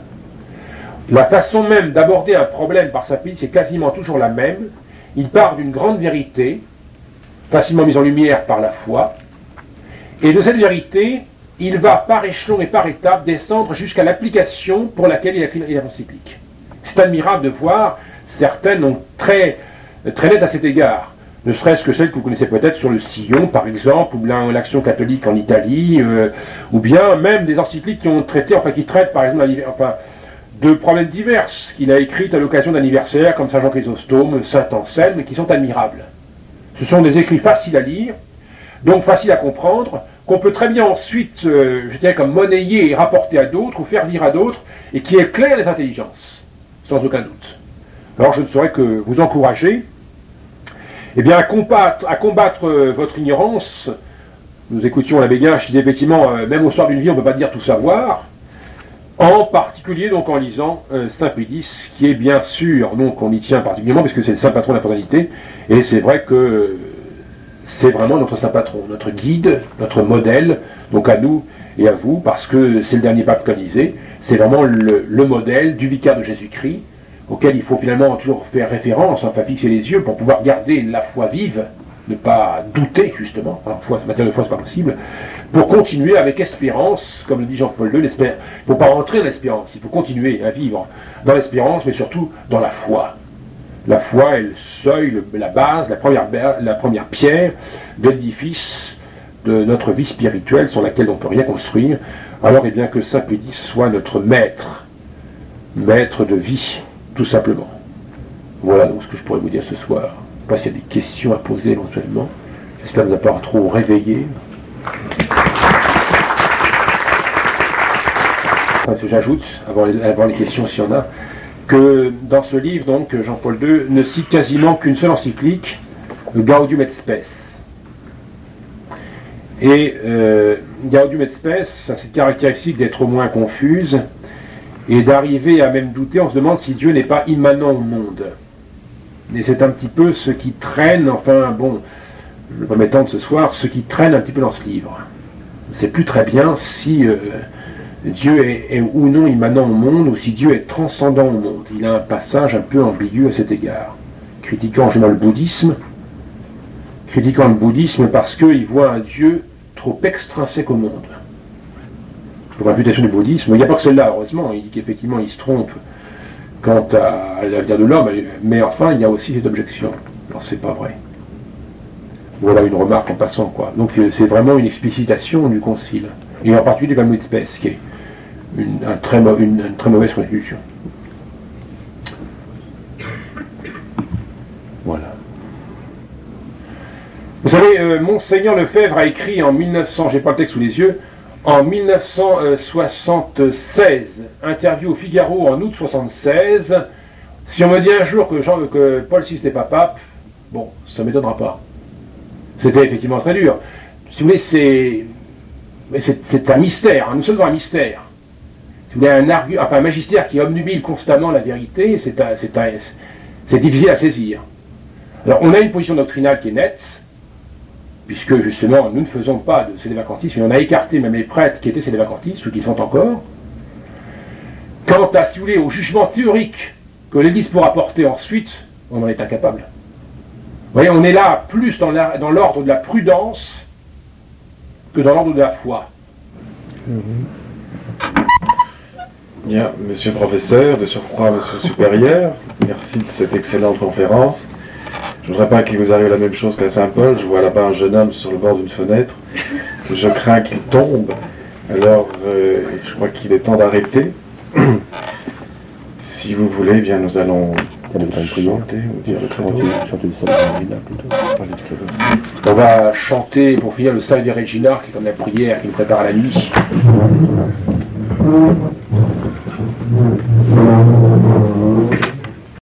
La façon même d'aborder un problème par Saint-Pédis est quasiment toujours la même. Il part d'une grande vérité, facilement mise en lumière par la foi, et de cette vérité, il va par échelon et par étape descendre jusqu'à l'application pour laquelle il a écrit l'encyclique. C'est admirable de voir, certaines ont très nettes à cet égard, ne serait-ce que celles que vous connaissez peut-être sur le sillon, par exemple, ou bien l'Action catholique en Italie, ou bien même des encycliques qui ont traité, qui traitent par exemple de problèmes divers qu'il a écrits à l'occasion d'anniversaires comme Saint Jean Chrysostome, Saint Anselme, qui sont admirables. Ce sont des écrits faciles à lire, donc faciles à comprendre, qu'on peut très bien ensuite, je dirais, comme monnayer et rapporter à d'autres, ou faire lire à d'autres, et qui éclairent les intelligences, sans aucun doute. Alors je ne saurais que vous encourager à combattre votre ignorance. Nous écoutions l'abbé Guinche qui disait effectivement, même au soir d'une vie, on ne peut pas dire tout savoir, en particulier donc en lisant Saint Pédis, qui est bien sûr, donc on y tient particulièrement, puisque c'est le saint patron de la fraternité, et c'est vrai que c'est vraiment notre saint patron, notre guide, notre modèle, donc à nous et à vous, parce que c'est le dernier pape canonisé, c'est vraiment le modèle du vicaire de Jésus-Christ, auquel il faut finalement toujours faire référence, enfin fixer les yeux pour pouvoir garder la foi vive, ne pas douter justement, en matière de foi c'est pas possible, pour continuer avec espérance, comme le dit Jean-Paul II, il ne faut pas rentrer dans l'espérance, il faut continuer à vivre dans l'espérance, mais surtout dans la foi. La foi est le seuil, la base, la première pierre de l'édifice de notre vie spirituelle sur laquelle on ne peut rien construire. Alors, bien que Saint Pédis soit notre maître de vie, tout simplement. Voilà donc ce que je pourrais vous dire ce soir. Je ne sais pas s'il y a des questions à poser éventuellement. J'espère ne vous avoir pas trop réveillé. Enfin, j'ajoute, avant les questions s'il y en a, que dans ce livre, donc, Jean-Paul II ne cite quasiment qu'une seule encyclique, le Gaudium et Spes. Et Gaudium et Spes a cette caractéristique d'être au moins confuse et d'arriver à même douter. On se demande si Dieu n'est pas immanent au monde. Et c'est un petit peu ce qui traîne, enfin bon, je ne vais pas m'étendre ce soir, ce qui traîne un petit peu dans ce livre. On ne sait plus très bien si Dieu est ou non immanent au monde, ou si Dieu est transcendant au monde. Il a un passage un peu ambigu à cet égard. Critiquant le bouddhisme parce qu'il voit un Dieu trop extrinsèque au monde. Pour la réputation du bouddhisme, il n'y a pas que celle-là, heureusement, il dit qu'effectivement il se trompe quant à l'avenir de l'homme, mais enfin il y a aussi cette objection. Non, c'est pas vrai. Voilà une remarque en passant, quoi. Donc c'est vraiment une explicitation du concile, et en particulier du Gaudium et Spes, qui est une très mauvaise constitution. Voilà. Vous savez, Monseigneur Lefebvre a écrit en 1900, j'ai pas le texte sous les yeux, en 1976, interview au Figaro en août 76, si on me dit un jour que Paul VI n'est pas pape, bon, ça ne m'étonnera pas. C'était effectivement très dur. Si vous voulez, c'est un mystère, hein, nous sommes dans un mystère. Si vous voulez, un magistère qui obnubile constamment la vérité, c'est difficile à saisir. Alors, on a une position doctrinale qui est nette, puisque justement, nous ne faisons pas de sédévacantisme, et on a écarté même les prêtres qui étaient sédévacantistes, ou qui sont encore. Quant à, si vous voulez, au jugement théorique que l'Église pourra porter ensuite, on en est incapable. Vous voyez, on est là plus dans l'ordre de la prudence que dans l'ordre de la foi. Bien, monsieur le professeur, de surcroît monsieur le supérieur, merci de cette excellente conférence. Je ne voudrais pas qu'il vous arrive la même chose qu'à Saint-Paul. Je vois là-bas un jeune homme sur le bord d'une fenêtre. Je crains qu'il tombe. Alors, je crois qu'il est temps d'arrêter. Si vous voulez, bien, nous allons chanter ou dire le credo. On va chanter pour finir le Salve Regina, qui est comme la prière qui nous prépare à la nuit.